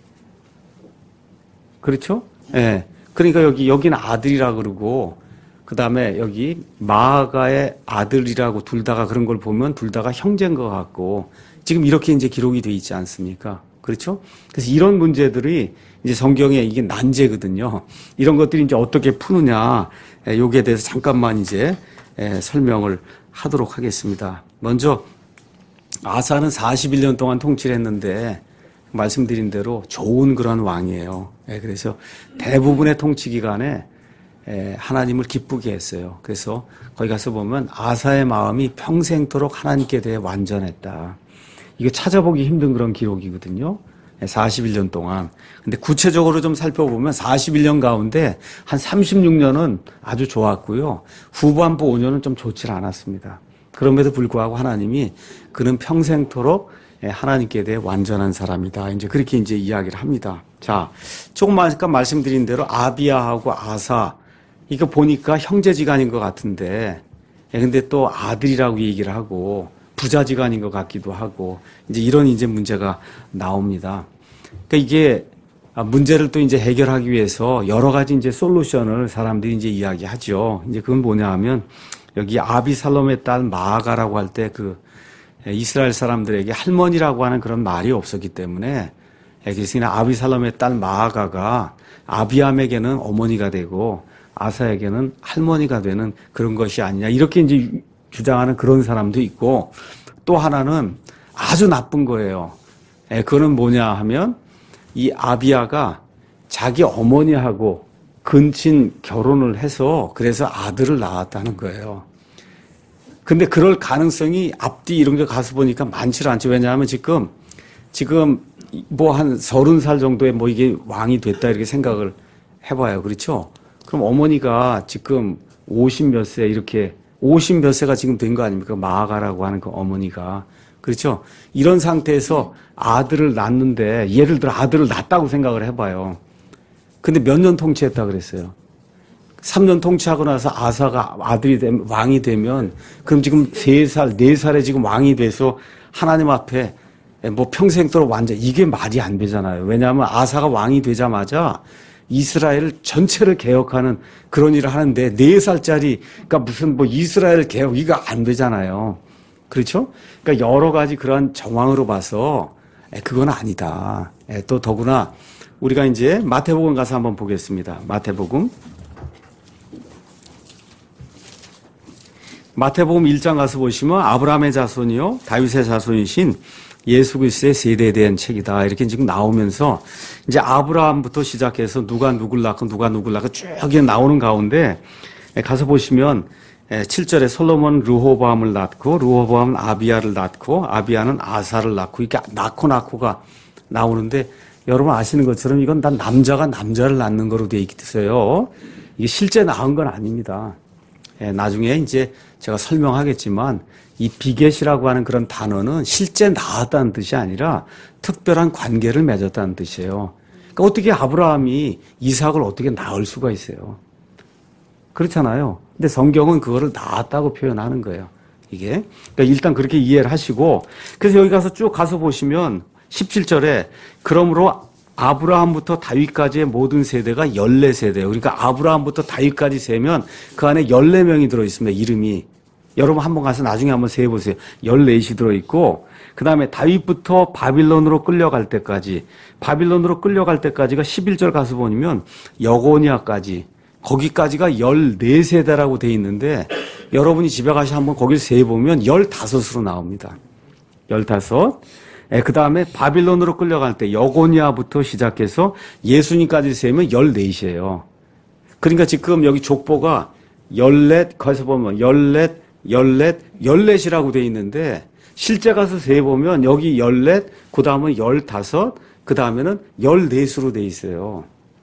그렇죠? 예. 그러니까 여기, 여기는 아들이라 그러고, 그 다음에 여기 마아가의 아들이라고 둘 다가 그런 걸 보면 둘 다가 형제인 것 같고, 지금 이렇게 이제 기록이 돼 있지 않습니까? 그렇죠? 그래서 이런 문제들이 이제 성경에 이게 난제거든요. 이런 것들이 이제 어떻게 푸느냐, 여기에 대해서 잠깐만 이제 설명을 하도록 하겠습니다. 먼저, 아사는 사십일 년 동안 통치를 했는데, 말씀드린 대로 좋은 그런 왕이에요. 그래서 대부분의 통치 기간에 하나님을 기쁘게 했어요. 그래서 거기 가서 보면 아사의 마음이 평생토록 하나님께 대해 완전했다. 이거 찾아보기 힘든 그런 기록이거든요. 사십일 년 동안. 근데 구체적으로 좀 살펴보면 사십일 년 가운데 한 삼십육 년은 아주 좋았고요. 후반부 오 년은 좀 좋지 않았습니다. 그럼에도 불구하고 하나님이 그는 평생토록 하나님께 대해 완전한 사람이다. 이제 그렇게 이제 이야기를 합니다. 자, 조금 아까 말씀드린 대로 아비야하고 아사, 이거 보니까 형제지간인 것 같은데, 근데 또 아들이라고 얘기를 하고, 부자지간인 것 같기도 하고, 이제 이런 이제 문제가 나옵니다. 그러니까 이게 문제를 또 이제 해결하기 위해서 여러 가지 이제 솔루션을 사람들이 이제 이야기하죠. 이제 그건 뭐냐 하면, 여기 아비살롬의 딸 마아가라고 할 때 그, 이스라엘 사람들에게 할머니라고 하는 그런 말이 없었기 때문에 그래서 그냥 아비살롬의 딸 마아가가 아비암에게는 어머니가 되고 아사에게는 할머니가 되는 그런 것이 아니냐 이렇게 이제 주장하는 그런 사람도 있고 또 하나는 아주 나쁜 거예요. 그거는 뭐냐 하면 이 아비아가 자기 어머니하고 근친 결혼을 해서 그래서 아들을 낳았다는 거예요. 근데 그럴 가능성이 앞뒤 이런 게 가서 보니까 많지 않죠. 왜냐하면 지금 지금 뭐 한 서른 살 정도에 뭐 이게 왕이 됐다 이렇게 생각을 해봐요. 그렇죠? 그럼 어머니가 지금 오십 몇 세 이렇게 오십 몇 세가 지금 된 거 아닙니까? 마아가라고 하는 그 어머니가. 그렇죠? 이런 상태에서 아들을 낳는데 예를 들어 아들을 낳았다고 생각을 해봐요. 근데 몇 년 통치했다 그랬어요? 삼 년 통치하고 나서 아사가 아들이 되면, 왕이 되면 그럼 지금 세 살, 네 살에 지금 왕이 돼서 하나님 앞에 뭐 평생도록 완전 이게 말이 안 되잖아요. 왜냐하면 아사가 왕이 되자마자 이스라엘 전체를 개혁하는 그런 일을 하는데 네 살짜리 그러니까 무슨 뭐 이스라엘 개혁 이거 안 되잖아요. 그렇죠? 그러니까 여러 가지 그런 정황으로 봐서 그건 아니다. 또 더구나 우리가 이제 마태복음 가서 한번 보겠습니다. 마태복음 마태복음 일 장 가서 보시면 아브라함의 자손이요 다윗의 자손이신 예수 그리스도의 세대에 대한 책이다. 이렇게 지금 나오면서 이제 아브라함부터 시작해서 누가 누굴 낳고 누가 누굴 낳고 쭉 나오는 가운데 가서 보시면 칠 절에 솔로몬은 르호보암을 낳고 르호보암은 아비야를 낳고 아비야는 아사를 낳고 이렇게 낳고 낳고가 나오는데 여러분 아시는 것처럼 이건 다 남자가 남자를 낳는 거로 돼 있어요. 이게 실제 낳은 건 아닙니다. 나중에 이제 제가 설명하겠지만 이 비겟이라고 하는 그런 단어는 실제 낳았다는 뜻이 아니라 특별한 관계를 맺었다는 뜻이에요. 그러니까 어떻게 아브라함이 이삭을 어떻게 낳을 수가 있어요? 그렇잖아요. 근데 성경은 그거를 낳았다고 표현하는 거예요. 이게. 그러니까 일단 그렇게 이해를 하시고 그래서 여기 가서 쭉 가서 보시면 십칠 절에 그러므로 아브라함부터 다윗까지의 모든 세대가 열네 세대예요. 그러니까 아브라함부터 다윗까지 세면 그 안에 열네 명이 들어있습니다. 이름이. 여러분 한번 가서 나중에 한번 세어보세요. 열넷이 들어있고 그 다음에 다윗부터 바빌론으로 끌려갈 때까지 바빌론으로 끌려갈 때까지가 십일 절 가서 보면 여고니아까지 거기까지가 열네 세대라고 돼 있는데 여러분이 집에 가서 한번 거기를 세어보면 열다섯으로 나옵니다. 열다섯. 그 다음에 바빌론으로 끌려갈 때 여고니아부터 시작해서 예수님까지 세면 열넷이에요. 그러니까 지금 여기 족보가 열넷, 거기서 보면 열넷, 열넷, 열넷이라고 돼 있는데 실제 가서 세보면 여기 열넷, 그 다음은 열다섯, 그 다음에는 열넷으로 돼 있어요.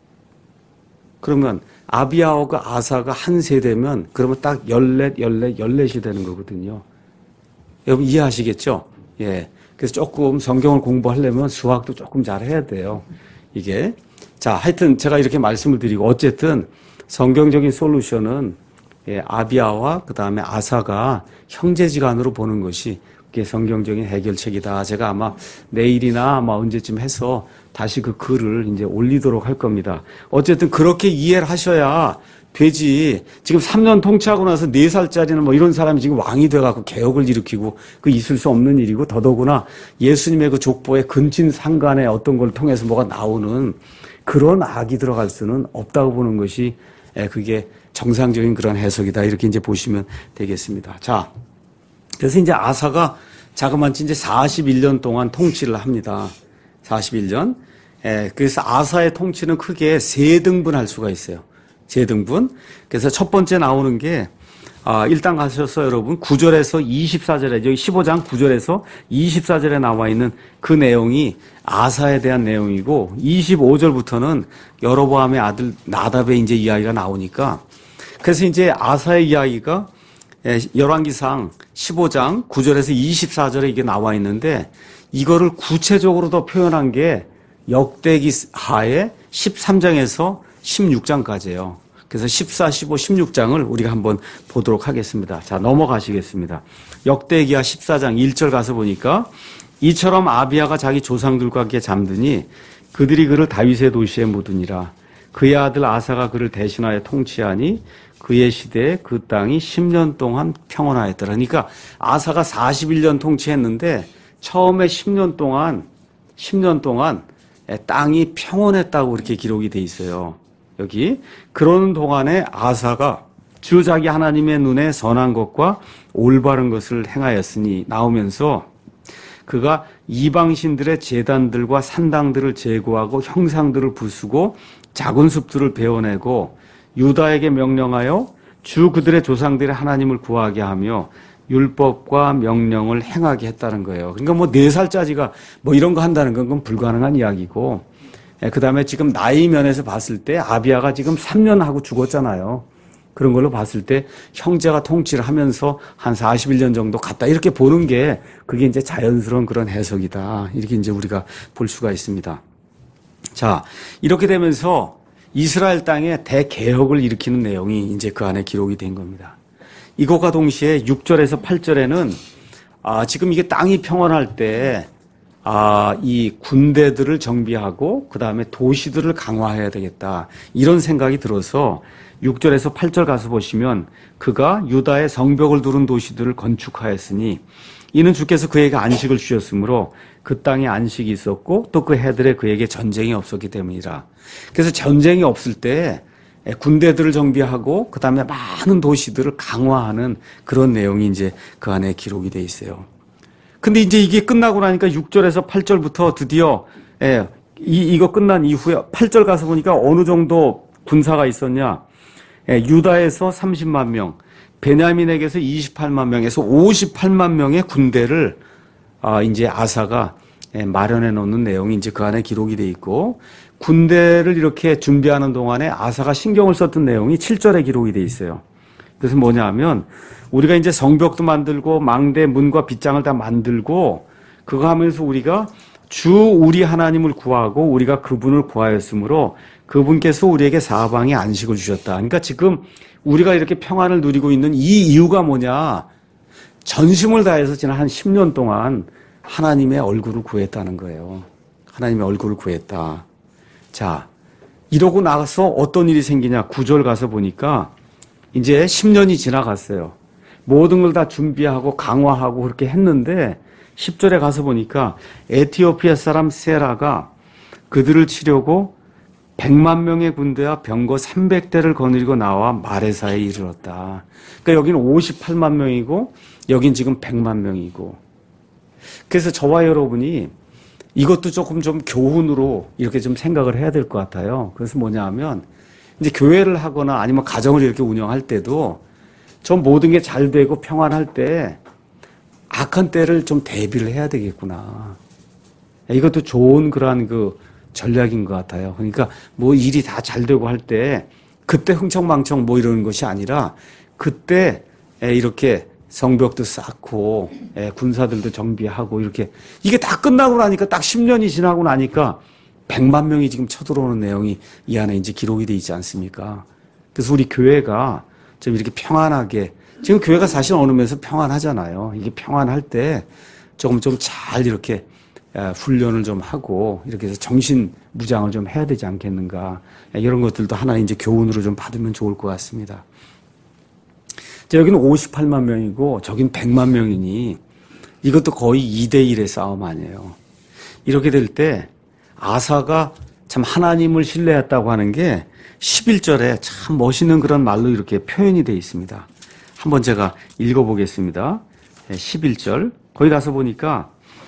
그러면 아비야오가 아사가 한 세대면 그러면 딱 열넷, 열넷, 열넷이 되는 거거든요. 여러분 이해하시겠죠? 예. 그래서 조금 성경을 공부하려면 수학도 조금 잘 해야 돼요. 이게. 자, 하여튼 제가 이렇게 말씀을 드리고 어쨌든 성경적인 솔루션은 예, 아비야와 그 다음에 아사가 형제지간으로 보는 것이 그게 성경적인 해결책이다. 제가 아마 내일이나 아마 언제쯤 해서 다시 그 글을 이제 올리도록 할 겁니다. 어쨌든 그렇게 이해를 하셔야 되지. 지금 삼 년 통치하고 나서 네 살짜리는 뭐 이런 사람이 지금 왕이 돼갖고 개혁을 일으키고 그 있을 수 없는 일이고 더더구나 예수님의 그 족보에 근친 상간에 어떤 걸 통해서 뭐가 나오는 그런 악이 들어갈 수는 없다고 보는 것이 예, 그게 정상적인 그런 해석이다. 이렇게 이제 보시면 되겠습니다. 자, 그래서 이제 아사가 자그마치 이제 사십일 년 동안 통치를 합니다. 사십일 년. 예, 그래서 아사의 통치는 크게 세 등분할 수가 있어요. 세 등분. 그래서 첫 번째 나오는 게, 아, 일단 가셔서 여러분 구 절에서 이십사 절에, 여기 십오 장 구 절에서 이십사 절에 나와 있는 그 내용이 아사에 대한 내용이고, 이십오 절부터는 여로보암의 아들 나답의 이제 이야기가 나오니까, 그래서 이제 아사의 이야기가 열왕기상 십오 장 구 절에서 이십사 절에 이게 나와 있는데 이거를 구체적으로 더 표현한 게 역대기 하의 십삼 장에서 십육 장까지예요. 그래서 십사, 십오, 십육 장을 우리가 한번 보도록 하겠습니다. 자, 넘어가시겠습니다. 역대기하 십사 장 일 절 가서 보니까 이처럼 아비야가 자기 조상들과 함께 잠드니 그들이 그를 다윗의 도시에 묻으니라. 그의 아들 아사가 그를 대신하여 통치하니 그의 시대에 그 땅이 십 년 동안 평온하였더라. 그러니까 아사가 사십일 년 통치했는데 처음에 십 년 동안 십 년 동안 땅이 평온했다고 이렇게 기록이 돼 있어요. 여기 그러는 동안에 아사가 주 자기 하나님의 눈에 선한 것과 올바른 것을 행하였으니 나오면서 그가 이방신들의 제단들과 산당들을 제거하고 형상들을 부수고 작은 숲들을 베어내고 유다에게 명령하여 주 그들의 조상들의 하나님을 구하게 하며 율법과 명령을 행하게 했다는 거예요. 그러니까 뭐 네 살짜리가 뭐 이런 거 한다는 건 그건 불가능한 이야기고, 그 다음에 지금 나이 면에서 봤을 때 아비야가 지금 삼 년 하고 죽었잖아요. 그런 걸로 봤을 때 형제가 통치를 하면서 한 사십일 년 정도 갔다 이렇게 보는 게 그게 이제 자연스러운 그런 해석이다. 이렇게 이제 우리가 볼 수가 있습니다. 자, 이렇게 되면서 이스라엘 땅에 대개혁을 일으키는 내용이 이제 그 안에 기록이 된 겁니다. 이것과 동시에 육 절에서 팔 절에는 아, 지금 이게 땅이 평온할 때 아, 이 군대들을 정비하고 그 다음에 도시들을 강화해야 되겠다. 이런 생각이 들어서 육 절에서 팔 절 가서 보시면 그가 유다의 성벽을 두른 도시들을 건축하였으니 이는 주께서 그에게 안식을 주셨으므로 그 땅에 안식이 있었고 또 그 해들에 그에게 전쟁이 없었기 때문이라. 그래서 전쟁이 없을 때 군대들을 정비하고 그 다음에 많은 도시들을 강화하는 그런 내용이 이제 그 안에 기록이 돼 있어요. 근데 이제 이게 끝나고 나니까 육 절에서 팔 절부터 드디어 예, 이, 이거 끝난 이후에 팔 절 가서 보니까 어느 정도 군사가 있었냐. 예, 유다에서 삼십만 명, 베냐민에게서 이십팔만 명에서 오십팔만 명의 군대를 아, 이제 아사가 예, 마련해 놓는 내용이 이제 그 안에 기록이 돼 있고, 군대를 이렇게 준비하는 동안에 아사가 신경을 썼던 내용이 칠 절에 기록이 돼 있어요. 그래서 뭐냐 하면 우리가 이제 성벽도 만들고 망대 문과 빗장을 다 만들고 그거 하면서 우리가 주 우리 하나님을 구하고 우리가 그분을 구하였으므로 그분께서 우리에게 사방에 안식을 주셨다. 그러니까 지금 우리가 이렇게 평안을 누리고 있는 이 이유가 뭐냐? 전심을 다해서 지난 한 십 년 동안 하나님의 얼굴을 구했다는 거예요. 하나님의 얼굴을 구했다. 자, 이러고 나서 어떤 일이 생기냐? 구 절 가서 보니까 이제 십 년이 지나갔어요. 모든 걸 다 준비하고 강화하고 그렇게 했는데 십 절에 가서 보니까 에티오피아 사람 세라가 그들을 치려고 백만 명의 군대와 병거 삼백 대를 거느리고 나와 마레사에 이르렀다. 그러니까 여기는 오십팔만 명이고 여긴 지금 백만 명이고. 그래서 저와 여러분이 이것도 조금 좀 교훈으로 이렇게 좀 생각을 해야 될 것 같아요. 그래서 뭐냐 하면 이제 교회를 하거나 아니면 가정을 이렇게 운영할 때도 좀 모든 게 잘 되고 평안할 때 악한 때를 좀 대비를 해야 되겠구나. 이것도 좋은 그러한 그 전략인 것 같아요. 그러니까 뭐 일이 다 잘 되고 할 때 그때 흥청망청 뭐 이러는 것이 아니라 그때 이렇게 성벽도 쌓고 군사들도 정비하고 이렇게 이게 다 끝나고 나니까 딱 십 년이 지나고 나니까 백만 명이 지금 쳐들어오는 내용이 이 안에 이제 기록이 돼 있지 않습니까? 그래서 우리 교회가 좀 이렇게 평안하게, 지금 교회가 사실 어느 면에서 평안하잖아요. 이게 평안할 때 조금 좀 잘 이렇게 훈련을 좀 하고 이렇게 해서 정신 무장을 좀 해야 되지 않겠는가. 이런 것들도 하나 이제 교훈으로 좀 받으면 좋을 것 같습니다. 자, 여기는 오십팔만 명이고 저긴 백만 명이니 이것도 거의 이 대 일의 싸움 아니에요. 이렇게 될 때 아사가 참 하나님을 신뢰했다고 하는 게 십일 절에 참 멋있는 그런 말로 이렇게 표현이 되어 있습니다. 한번 제가 읽어보겠습니다. 십일 절. 거기 가서 보니까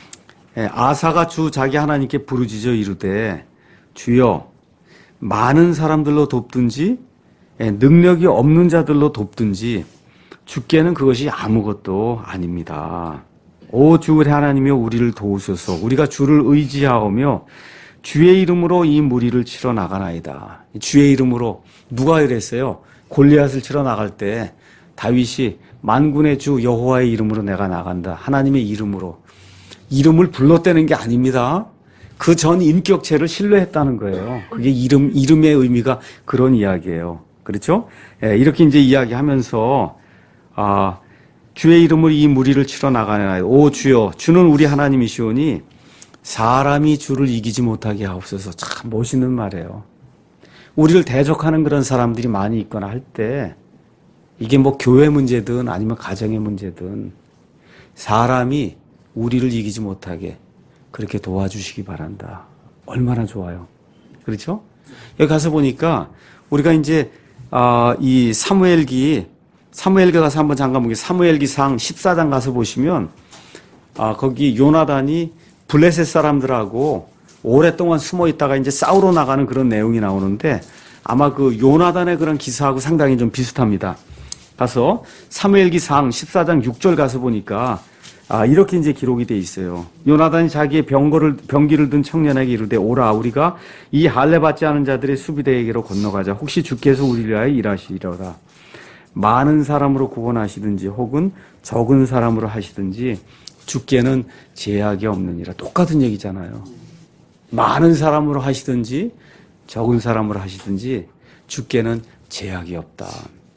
아사가 주 자기 하나님께 부르짖어 이르되 주여 많은 사람들로 돕든지 능력이 없는 자들로 돕든지 주께는 그것이 아무것도 아닙니다. 오 주 우리 하나님이여 우리를 도우소서. 우리가 주를 의지하오며 주의 이름으로 이 무리를 치러 나가나이다. 주의 이름으로 누가 이랬어요? 골리앗을 치러 나갈 때 다윗이 만군의 주 여호와의 이름으로 내가 나간다. 하나님의 이름으로. 이름을 불렀다는 게 아닙니다. 그 전 인격체를 신뢰했다는 거예요. 그게 이름, 이름의 의미가 그런 이야기예요. 그렇죠? 예, 이렇게 이제 이야기하면서, 아, 주의 이름으로 이 무리를 치러 나가나이다. 오 주여, 주는 우리 하나님이시오니 사람이 주를 이기지 못하게 하옵소서. 참 멋있는 말이에요. 우리를 대적하는 그런 사람들이 많이 있거나 할 때 이게 뭐 교회 문제든 아니면 가정의 문제든 사람이 우리를 이기지 못하게 그렇게 도와주시기 바란다. 얼마나 좋아요. 그렇죠? 여기 가서 보니까 우리가 이제 아, 이 사무엘기 사무엘기 가서 한번 잠깐 보게 사무엘기상 십사 장 가서 보시면 아, 거기 요나단이 블레셋 사람들하고 오랫동안 숨어 있다가 이제 싸우러 나가는 그런 내용이 나오는데 아마 그 요나단의 그런 기사하고 상당히 좀 비슷합니다. 가서 사무엘기상 십사 장 육 절 가서 보니까 아, 이렇게 이제 기록이 돼 있어요. 요나단이 자기의 병거를, 병기를 든 청년에게 이르되 오라 우리가 이 할례 받지 않은 자들의 수비대에게로 건너가자. 혹시 주께서 우리를 위하여 일하시리로다. 많은 사람으로 구원하시든지 혹은 적은 사람으로 하시든지 주께는 제약이 없느니라. 똑같은 얘기잖아요. 많은 사람으로 하시든지 적은 사람으로 하시든지 주께는 제약이 없다.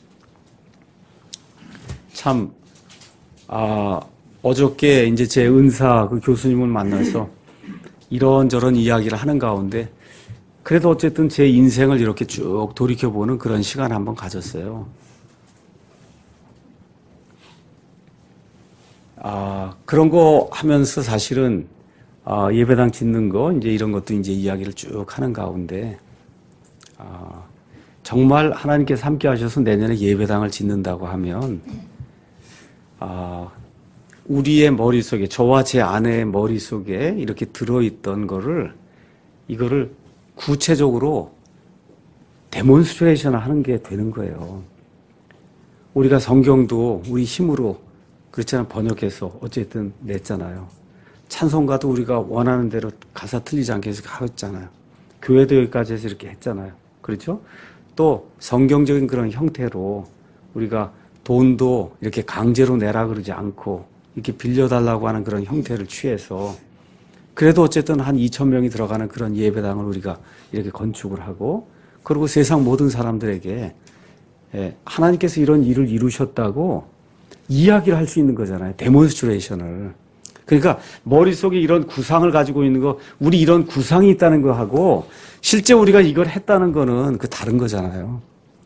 참, 아, 어저께 이제 제 은사 그 교수님을 만나서 이런저런 이야기를 하는 가운데 그래도 어쨌든 제 인생을 이렇게 쭉 돌이켜보는 그런 시간 한번 가졌어요. 아, 그런 거 하면서 사실은 아, 예배당 짓는 거 이제 이런 것도 이제 이야기를 쭉 하는 가운데 아, 정말 하나님께서 함께 하셔서 내년에 예배당을 짓는다고 하면 아, 우리의 머릿속에, 저와 제 아내의 머릿속에 이렇게 들어있던 거를, 이거를 구체적으로 데몬스트레이션 하는 게 되는 거예요. 우리가 성경도 우리 힘으로, 그렇잖아요. 번역해서 어쨌든 냈잖아요. 찬송가도 우리가 원하는 대로 가사 틀리지 않게 해서 하였잖아요. 교회도 여기까지 해서 이렇게 했잖아요. 그렇죠? 또 성경적인 그런 형태로 우리가 돈도 이렇게 강제로 내라 그러지 않고 이렇게 빌려달라고 하는 그런 형태를 취해서 그래도 어쨌든 한 이천 명이 들어가는 그런 예배당을 우리가 이렇게 건축을 하고 그리고 세상 모든 사람들에게 하나님께서 이런 일을 이루셨다고 이야기를 할 수 있는 거잖아요. 데몬스트레이션을. 그러니까 머릿속에 이런 구상을 가지고 있는 거, 우리 이런 구상이 있다는 거하고 실제 우리가 이걸 했다는 거는 그 다른 거잖아요.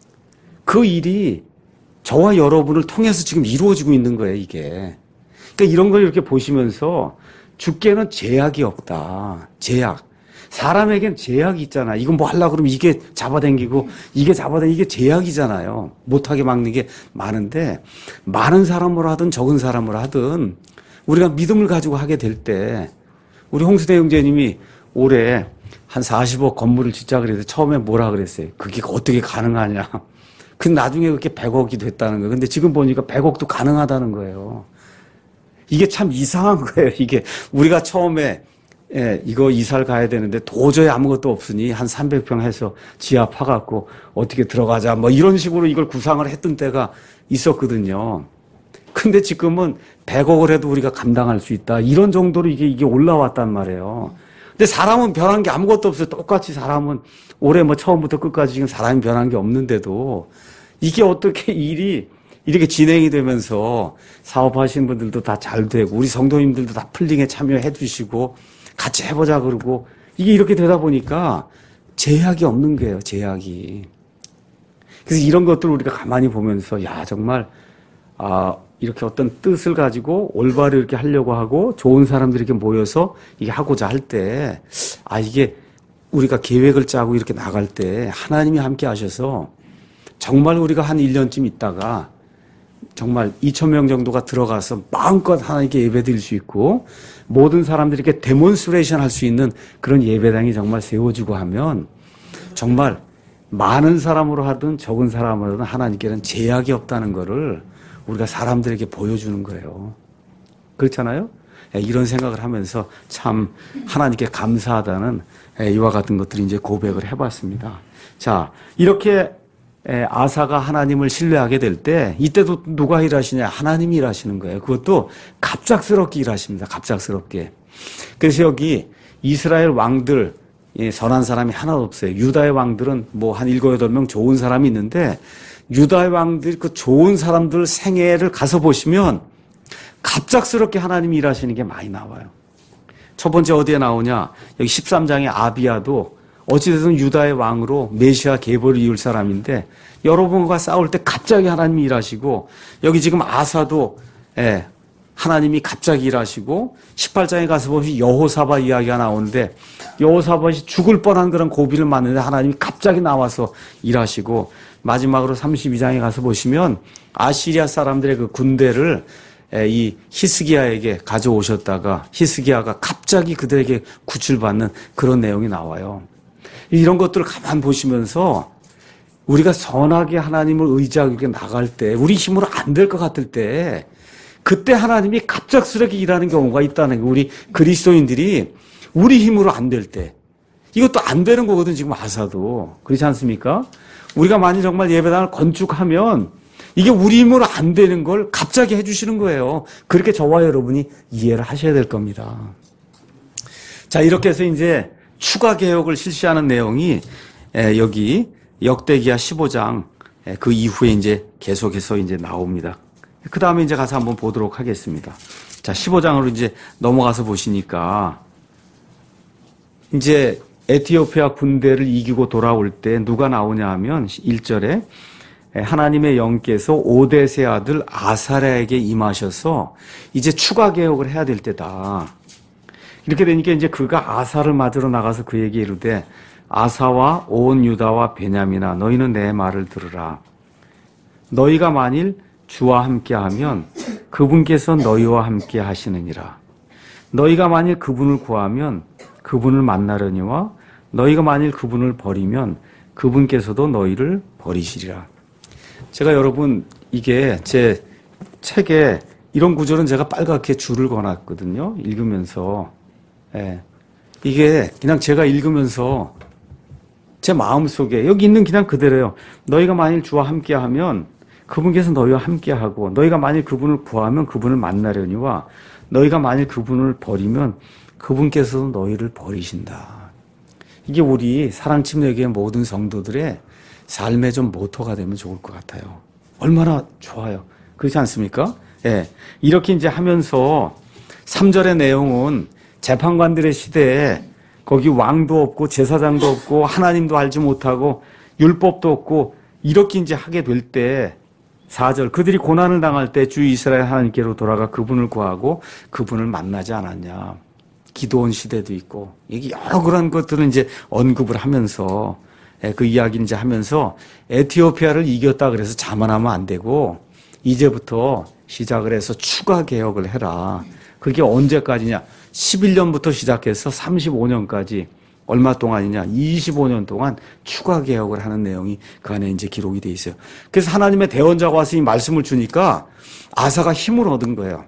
그 일이 저와 여러분을 통해서 지금 이루어지고 있는 거예요, 이게. 그러니까 이런 걸 이렇게 보시면서 주께는 제약이 없다. 제약. 사람에겐 제약이 있잖아. 이건 뭐 하려고 그러면 이게 잡아당기고 이게 잡아당기고 이게 제약이잖아요. 못하게 막는 게 많은데 많은 사람으로 하든 적은 사람으로 하든 우리가 믿음을 가지고 하게 될 때 우리 홍수대 형제님이 올해 한 사십억 건물을 짓자 그래서 처음에 뭐라 그랬어요? 그게 어떻게 가능하냐. 그 나중에 그렇게 백억이 됐다는 거예요. 근데 지금 보니까 백억도 가능하다는 거예요. 이게 참 이상한 거예요. 이게 우리가 처음에 예, 이거 이사를 가야 되는데 도저히 아무것도 없으니 한 삼백 평 해서 지하 파갖고 어떻게 들어가자 뭐 이런 식으로 이걸 구상을 했던 때가 있었거든요. 근데 지금은 백억을 해도 우리가 감당할 수 있다. 이런 정도로 이게 이게 올라왔단 말이에요. 근데 사람은 변한 게 아무것도 없어요. 똑같이 사람은 올해 뭐 처음부터 끝까지 지금 사람이 변한 게 없는데도 이게 어떻게 일이 이렇게 진행이 되면서 사업하시는 분들도 다 잘 되고 우리 성도님들도 다 풀링에 참여해 주시고 같이 해보자 그러고 이게 이렇게 되다 보니까 제약이 없는 거예요. 제약이. 그래서 이런 것들을 우리가 가만히 보면서 야 정말 아 이렇게 어떤 뜻을 가지고 올바로 이렇게 하려고 하고 좋은 사람들이 이렇게 모여서 이게 하고자 할 때 아 이게 우리가 계획을 짜고 이렇게 나갈 때 하나님이 함께 하셔서 정말 우리가 한 일 년쯤 있다가 정말 이천 명 정도가 들어가서 마음껏 하나님께 예배드릴 수 있고 모든 사람들이 이렇게 데몬스트레이션 할 수 있는 그런 예배당이 정말 세워지고 하면 정말 많은 사람으로 하든 적은 사람으로 하든 하나님께는 제약이 없다는 거를 우리가 사람들에게 보여주는 거예요. 그렇잖아요? 이런 생각을 하면서 참 하나님께 감사하다는 이와 같은 것들을 이제 고백을 해봤습니다. 자, 이렇게 아사가 하나님을 신뢰하게 될 때 이때도 누가 일하시냐? 하나님이 일하시는 거예요. 그것도 갑작스럽게 일하십니다. 갑작스럽게. 그래서 여기 이스라엘 왕들 선한 사람이 하나도 없어요. 유다의 왕들은 뭐 한 일곱 여덟 명 좋은 사람이 있는데 유다의 왕들 그 좋은 사람들 생애를 가서 보시면 갑작스럽게 하나님이 일하시는 게 많이 나와요. 첫 번째 어디에 나오냐? 여기 십삼 장의 아비야도 어찌됐든 유다의 왕으로 메시아 계보를 이을 사람인데 여러분과 싸울 때 갑자기 하나님이 일하시고 여기 지금 아사도 예, 하나님이 갑자기 일하시고 십팔 장에 가서 보면 여호사밧 이야기가 나오는데 여호사밧이 죽을 뻔한 그런 고비를 맞는데 하나님이 갑자기 나와서 일하시고 마지막으로 삼십이 장에 가서 보시면 아시리아 사람들의 그 군대를 이 히스기야에게 가져오셨다가 히스기야가 갑자기 그들에게 구출받는 그런 내용이 나와요. 이런 것들을 가만 보시면서 우리가 선하게 하나님을 의지하게 나갈 때 우리 힘으로 안 될 것 같을 때 그때 하나님이 갑작스럽게 일하는 경우가 있다는 거. 우리 그리스도인들이 우리 힘으로 안 될 때 이것도 안 되는 거거든 지금 아사도. 그렇지 않습니까? 우리가 만약 정말 예배당을 건축하면 이게 우리 힘으로 안 되는 걸 갑자기 해주시는 거예요. 그렇게 저와 여러분이 이해를 하셔야 될 겁니다. 자, 이렇게 해서 이제 추가 개혁을 실시하는 내용이 여기 역대기야 십오 장 그 이후에 이제 계속해서 이제 나옵니다. 그 다음에 이제 가서 한번 보도록 하겠습니다. 자, 십오 장으로 이제 넘어가서 보시니까 이제 에티오피아 군대를 이기고 돌아올 때 누가 나오냐 하면 일 절에 하나님의 영께서 오뎃의 아들 아사랴에게 임하셔서 이제 추가 개혁을 해야 될 때다. 이렇게 되니까 이제 그가 아사를 맞으러 나가서 그에게 이르되 아사와 온 유다와 베냐민아 너희는 내 말을 들으라. 너희가 만일 주와 함께하면 그분께서 너희와 함께 하시느니라. 너희가 만일 그분을 구하면 그분을 만나려니와 너희가 만일 그분을 버리면 그분께서도 너희를 버리시리라. 제가 여러분 이게 제 책에 이런 구절은 제가 빨갛게 줄을 그어놨거든요. 읽으면서. 예. 이게 그냥 제가 읽으면서 제 마음속에 여기 있는 그냥 그대로예요. 너희가 만일 주와 함께하면 그분께서 너희와 함께하고 너희가 만일 그분을 구하면 그분을 만나려니와 너희가 만일 그분을 버리면 그분께서도 너희를 버리신다. 이게 우리 사랑침례교회 모든 성도들의 삶의 좀 모토가 되면 좋을 것 같아요. 얼마나 좋아요. 그렇지 않습니까? 예. 이렇게 이제 하면서 삼 절의 내용은 재판관들의 시대에 거기 왕도 없고 제사장도 없고 하나님도 알지 못하고 율법도 없고 이렇게 이제 하게 될 때 사 절 그들이 고난을 당할 때 주 이스라엘 하나님께로 돌아가 그분을 구하고 그분을 만나지 않았냐. 기도원 시대도 있고 이게 여러 그런 것들을 이제 언급을 하면서 그 이야기를 이제 하면서 에티오피아를 이겼다 그래서 자만하면 안 되고 이제부터 시작을 해서 추가 개혁을 해라. 그게 언제까지냐? 십일 년부터 시작해서 삼십오 년까지 얼마 동안이냐? 이십오 년 동안 추가 개혁을 하는 내용이 그 안에 이제 기록이 돼 있어요. 그래서 하나님의 대언자가 와서 이 말씀을 주니까 아사가 힘을 얻은 거예요.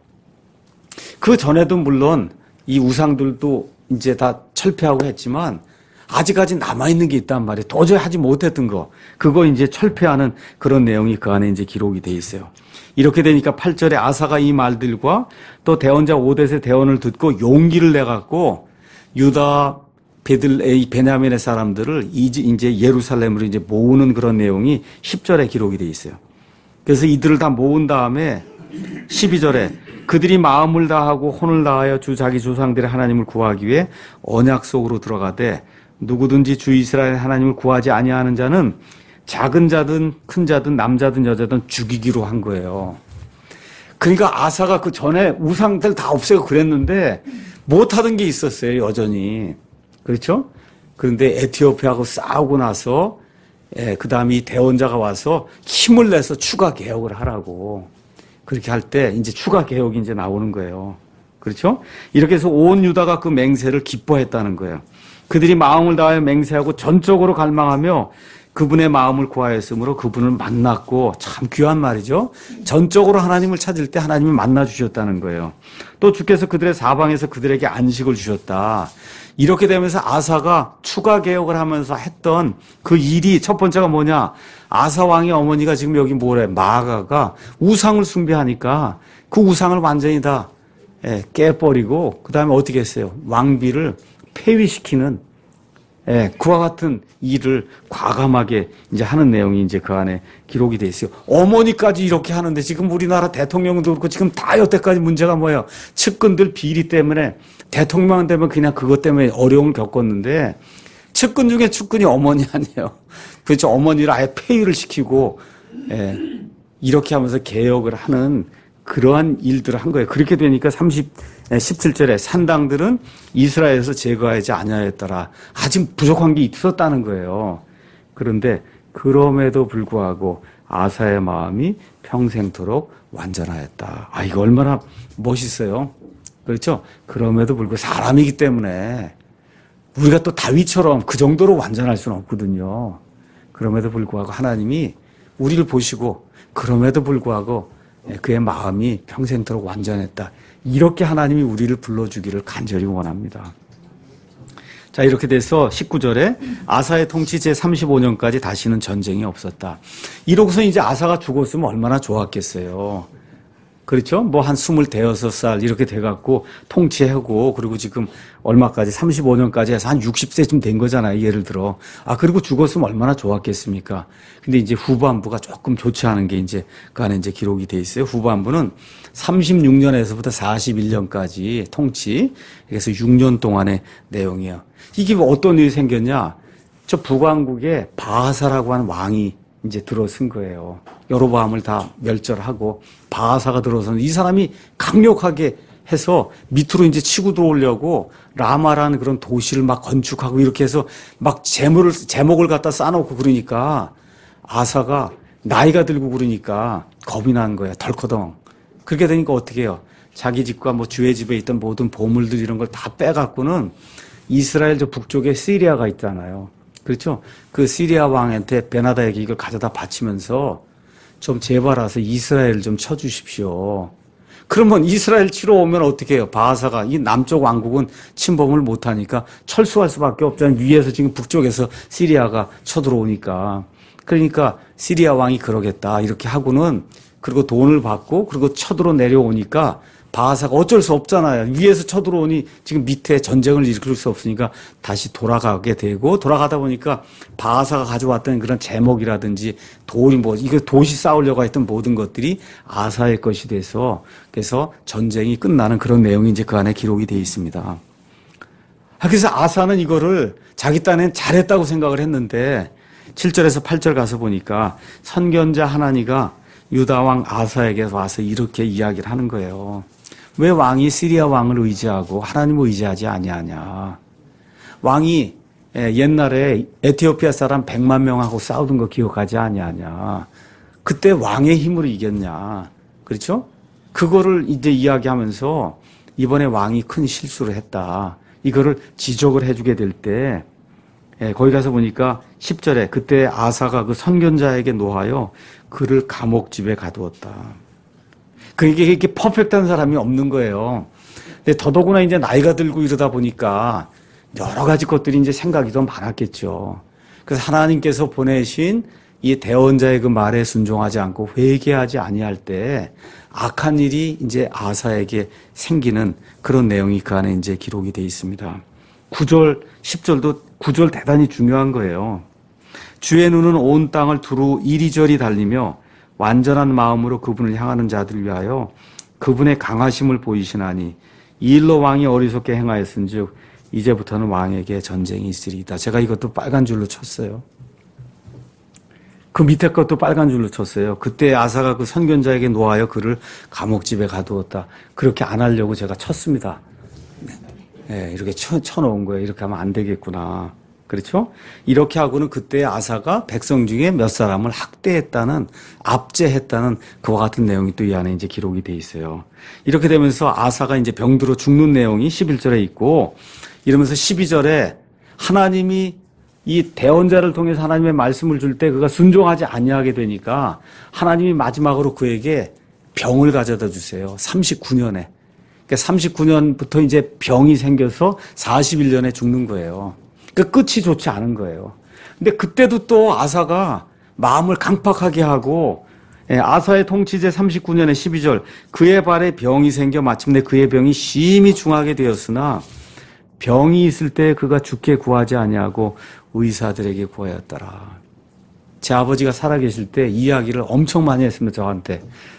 그 전에도 물론 이 우상들도 이제 다 철폐하고 했지만 아직까지 남아있는 게 있단 말이에요. 도저히 하지 못했던 거. 그거 이제 철폐하는 그런 내용이 그 안에 이제 기록이 돼 있어요. 이렇게 되니까 팔 절에 아사가 이 말들과 또 대언자 오뎃의 대언을 듣고 용기를 내갖고 유다 베들레 베냐민의 사람들을 이제 예루살렘으로 이제 모으는 그런 내용이 십 절에 기록이 돼 있어요. 그래서 이들을 다 모은 다음에 십이 절에 그들이 마음을 다하고 혼을 다하여 주 자기 조상들의 하나님을 구하기 위해 언약 속으로 들어가되 누구든지 주 이스라엘 하나님을 구하지 아니하는 자는 작은 자든 큰 자든 남자든 여자든 죽이기로 한 거예요. 그러니까 아사가 그 전에 우상들 다 없애고 그랬는데 못하던 게 있었어요, 여전히. 그렇죠? 그런데 에티오피아하고 싸우고 나서 예, 그 다음에 이 대원자가 와서 힘을 내서 추가 개혁을 하라고. 그렇게 할 때 이제 추가 개혁이 이제 나오는 거예요. 그렇죠? 이렇게 해서 온 유다가 그 맹세를 기뻐했다는 거예요. 그들이 마음을 다하여 맹세하고 전적으로 갈망하며 그분의 마음을 구하였으므로 그분을 만났고 참 귀한 말이죠. 전적으로 하나님을 찾을 때 하나님이 만나주셨다는 거예요. 또 주께서 그들의 사방에서 그들에게 안식을 주셨다. 이렇게 되면서 아사가 추가 개혁을 하면서 했던 그 일이 첫 번째가 뭐냐. 아사 왕의 어머니가 지금 여기 뭐래. 마아가가 우상을 숭배하니까 그 우상을 완전히 다 깨버리고 그 다음에 어떻게 했어요. 왕비를 폐위시키는 예, 그와 같은 일을 과감하게 이제 하는 내용이 이제 그 안에 기록이 돼 있어요. 어머니까지 이렇게 하는데 지금 우리나라 대통령도 그렇고 지금 다 여태까지 문제가 뭐예요? 측근들 비리 때문에 대통령 되면 그냥 그것 때문에 어려움을 겪었는데 측근 중에 측근이 어머니 아니에요. 그렇죠. 어머니를 아예 폐위를 시키고, 예, 이렇게 하면서 개혁을 하는 그러한 일들을 한 거예요. 그렇게 되니까 삼십, 십칠 절에 산당들은 이스라엘에서 제거하지 아니하였더라. 아직 부족한 게 있었다는 거예요. 그런데 그럼에도 불구하고 아사의 마음이 평생토록 완전하였다. 아, 이거 얼마나 멋있어요. 그렇죠? 그럼에도 불구하고 사람이기 때문에 우리가 또 다윗처럼 그 정도로 완전할 수는 없거든요. 그럼에도 불구하고 하나님이 우리를 보시고 그럼에도 불구하고 그의 마음이 평생토록 완전했다. 이렇게 하나님이 우리를 불러주기를 간절히 원합니다. 자, 이렇게 돼서 십구 절에 아사의 통치 제삼십오 년까지 다시는 전쟁이 없었다. 이러고서 이제 아사가 죽었으면 얼마나 좋았겠어요. 그렇죠? 뭐 한 스물대여섯 살 이렇게 돼갖고 통치하고 그리고 지금 얼마까지 삼십오 년까지 해서 한 육십 세쯤 된 거잖아요. 예를 들어. 아, 그리고 죽었으면 얼마나 좋았겠습니까? 근데 이제 후반부가 조금 좋지 않은 게 이제 그 안에 이제 기록이 돼 있어요. 후반부는 삼십육 년에서부터 사십일 년까지 통치. 그래서 육 년 동안의 내용이에요. 이게 뭐 어떤 일이 생겼냐? 저 북왕국에 바하사라고 하는 왕이 이제 들어선 거예요. 여로보암을 다 멸절하고 바하사가 들어서는 이 사람이 강력하게 해서 밑으로 이제 치고 들어오려고 라마라는 그런 도시를 막 건축하고 이렇게 해서 막 재물을, 제목을 갖다 쌓아놓고 그러니까 아사가 나이가 들고 그러니까 겁이 난 거야. 덜커덩. 그렇게 되니까 어떻게 해요? 자기 집과 뭐 주의 집에 있던 모든 보물들 이런 걸 다 빼갖고는 이스라엘 저 북쪽에 시리아가 있잖아요. 그렇죠? 그 시리아 왕한테 베나다에게 이걸 가져다 바치면서 좀 제발 와서 이스라엘 좀 쳐주십시오. 그러면 이스라엘 치러 오면 어떻게 해요? 바하사가 이 남쪽 왕국은 침범을 못하니까 철수할 수밖에 없잖아요. 위에서 지금 북쪽에서 시리아가 쳐들어오니까. 그러니까 시리아 왕이 그러겠다 이렇게 하고는 그리고 돈을 받고 그리고 쳐들어 내려오니까 바하사가 어쩔 수 없잖아요. 위에서 쳐들어오니 지금 밑에 전쟁을 일으킬 수 없으니까 다시 돌아가게 되고 돌아가다 보니까 바하사가 가져왔던 그런 제목이라든지 돌이 뭐 이거 도시 쌓으려고 했던 모든 것들이 아사의 것이 돼서 그래서 전쟁이 끝나는 그런 내용이 이제 그 안에 기록이 되어 있습니다. 그래서 아사는 이거를 자기 딴엔 잘했다고 생각을 했는데 칠 절에서 팔 절 가서 보니까 선견자 하나니가 유다 왕 아사에게 와서 이렇게 이야기를 하는 거예요. 왜 왕이 시리아 왕을 의지하고 하나님을 의지하지 아니하냐. 왕이 옛날에 에티오피아 사람 백만 명하고 싸우던 거 기억하지 아니하냐. 그때 왕의 힘으로 이겼냐. 그렇죠? 그거를 이제 이야기하면서 이번에 왕이 큰 실수를 했다. 이거를 지적을 해주게 될 때 거기 가서 보니까 십 절에 그때 아사가 그 선견자에게 노하여 그를 감옥집에 가두었다. 그게 이렇게 퍼펙트한 사람이 없는 거예요. 근데 더더구나 이제 나이가 들고 이러다 보니까 여러 가지 것들이 이제 생각이 더 많았겠죠. 그래서 하나님께서 보내신 이 대언자의 그 말에 순종하지 않고 회개하지 아니할 때 악한 일이 이제 아사에게 생기는 그런 내용이 그 안에 이제 기록이 되어 있습니다. 구 절, 십 절도 구 절 대단히 중요한 거예요. 주의 눈은 온 땅을 두루 이리저리 달리며 완전한 마음으로 그분을 향하는 자들 위하여 그분의 강하심을 보이시나니 이 일로 왕이 어리석게 행하였은즉 이제부터는 왕에게 전쟁이 있으리이다. 제가 이것도 빨간 줄로 쳤어요. 그 밑에 것도 빨간 줄로 쳤어요. 그때 아사가 그 선견자에게 노하여 그를 감옥집에 가두었다. 그렇게 안 하려고 제가 쳤습니다. 네, 이렇게 쳐, 쳐놓은 거예요. 이렇게 하면 안 되겠구나. 그렇죠? 이렇게 하고는 그때 아사가 백성 중에 몇 사람을 학대했다는, 압제했다는 그와 같은 내용이 또 이 안에 이제 기록이 돼 있어요. 이렇게 되면서 아사가 이제 병들어 죽는 내용이 십일 절에 있고, 이러면서 십이 절에 하나님이 이 대언자를 통해서 하나님의 말씀을 줄 때 그가 순종하지 아니하게 되니까 하나님이 마지막으로 그에게 병을 가져다 주세요. 삼십구 년에. 그러니까 삼십구 년부터 이제 병이 생겨서 사십일 년에 죽는 거예요. 그 끝이 좋지 않은 거예요. 근데 그때도 또 아사가 마음을 강팍하게 하고, 아사의 통치제 삼십구 년의 십이 절, 그의 발에 병이 생겨 마침내 그의 병이 심히 중하게 되었으나 병이 있을 때 그가 죽게 구하지 아니하고 의사들에게 구하였더라. 제 아버지가 살아계실 때 이야기를 엄청 많이 했습니다, 저한테.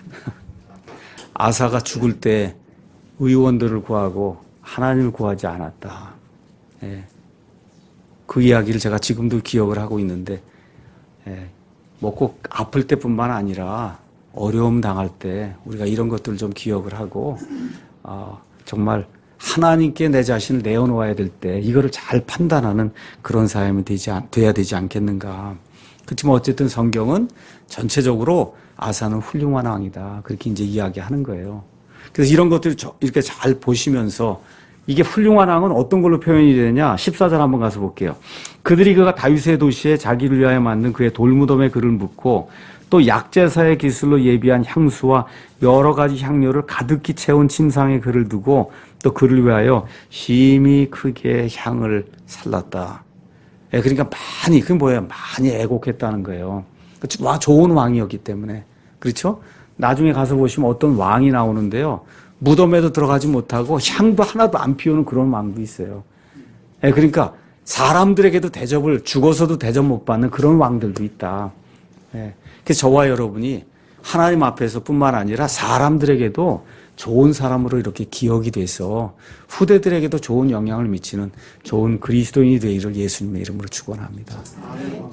아사가 죽을 때 의원들을 구하고 하나님을 구하지 않았다. 예. 그 이야기를 제가 지금도 기억을 하고 있는데, 예, 뭐 꼭 아플 때뿐만 아니라 어려움 당할 때 우리가 이런 것들을 좀 기억을 하고, 어, 정말 하나님께 내 자신을 내어놓아야 될 때 이거를 잘 판단하는 그런 삶이 되지 않, 돼야 되지 않겠는가. 그렇지만 어쨌든 성경은 전체적으로 아사는 훌륭한 왕이다. 그렇게 이제 이야기하는 거예요. 그래서 이런 것들을 이렇게 잘 보시면서 이게 훌륭한 왕은 어떤 걸로 표현이 되느냐? 십사 절 한번 가서 볼게요. 그들이 그가 다윗의 도시에 자기를 위하여 만든 그의 돌무덤에 그를 묻고 또 약제사의 기술로 예비한 향수와 여러 가지 향료를 가득히 채운 침상에 그를 두고 또 그를 위하여 심히 크게 향을 살랐다. 예, 그러니까 많이, 그게 뭐예요? 많이 애곡했다는 거예요. 와, 좋은 왕이었기 때문에. 그렇죠? 나중에 가서 보시면 어떤 왕이 나오는데요. 무덤에도 들어가지 못하고 향도 하나도 안 피우는 그런 왕도 있어요. 예, 그러니까 사람들에게도 대접을, 죽어서도 대접 못 받는 그런 왕들도 있다. 예, 그래서 저와 여러분이 하나님 앞에서 뿐만 아니라 사람들에게도 좋은 사람으로 이렇게 기억이 돼서 후대들에게도 좋은 영향을 미치는 좋은 그리스도인이 되기를 예수님의 이름으로 축원합니다.